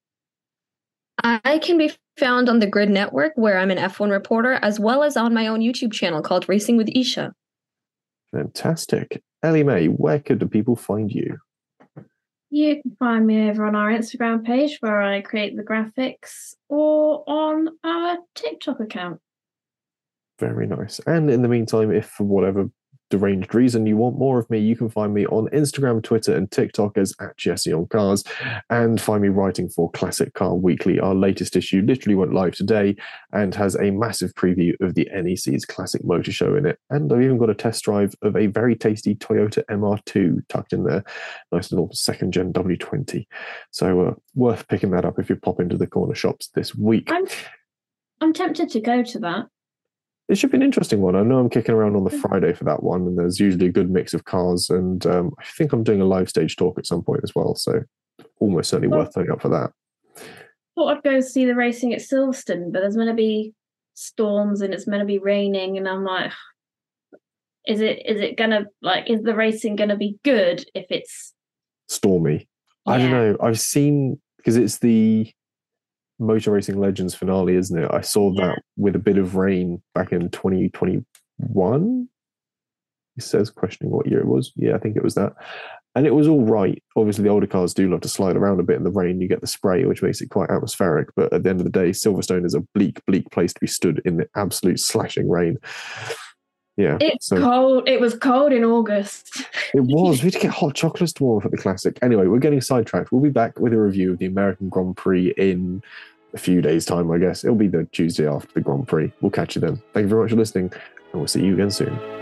I can be found on the Grid Network, where I'm an F one reporter, as well as on my own YouTube channel called Racing with Isha. Fantastic. Ellie May, where could the people find you? You can find me over on our Instagram page, where I create the graphics, or on our TikTok account. Very nice. And in the meantime, if for whatever deranged reason you want more of me, you can find me on Instagram, Twitter, and TikTok as at Jesse on Cars, and find me writing for Classic Car Weekly. Our latest issue literally went live today and has a massive preview of the N E C's Classic Motor Show in it. And I've even got a test drive of a very tasty Toyota M R two tucked in there. Nice little second gen W twenty. So uh, worth picking that up if you pop into the corner shops this week. I'm, I'm tempted to go to that. It should be an interesting one. I know I'm kicking around on the Friday for that one, and there's usually a good mix of cars. And um, I think I'm doing a live stage talk at some point as well. So almost certainly well, worth turning up for that. I thought I'd go see the racing at Silverstone, but there's meant to be storms and it's meant to be raining. And I'm like, is it is it going to, like, is the racing going to be good if it's stormy? Yeah. I don't know. I've seen, because it's the Motor Racing Legends finale, isn't it? I saw that yeah. with a bit of rain back in twenty twenty-one. It says questioning what year it was. Yeah, I think it was that. And it was all right. Obviously, the older cars do love to slide around a bit in the rain. You get the spray, which makes it quite atmospheric. But at the end of the day, Silverstone is a bleak, bleak place to be stood in the absolute slashing rain. Yeah. It's so, cold. It was cold in August. It was. We had to get hot chocolates to warm up at the Classic. Anyway, we're getting sidetracked. We'll be back with a review of the American Grand Prix in a few days' time, I guess. It'll be the Tuesday after the Grand Prix. We'll catch you then. Thank you very much for listening, and we'll see you again soon.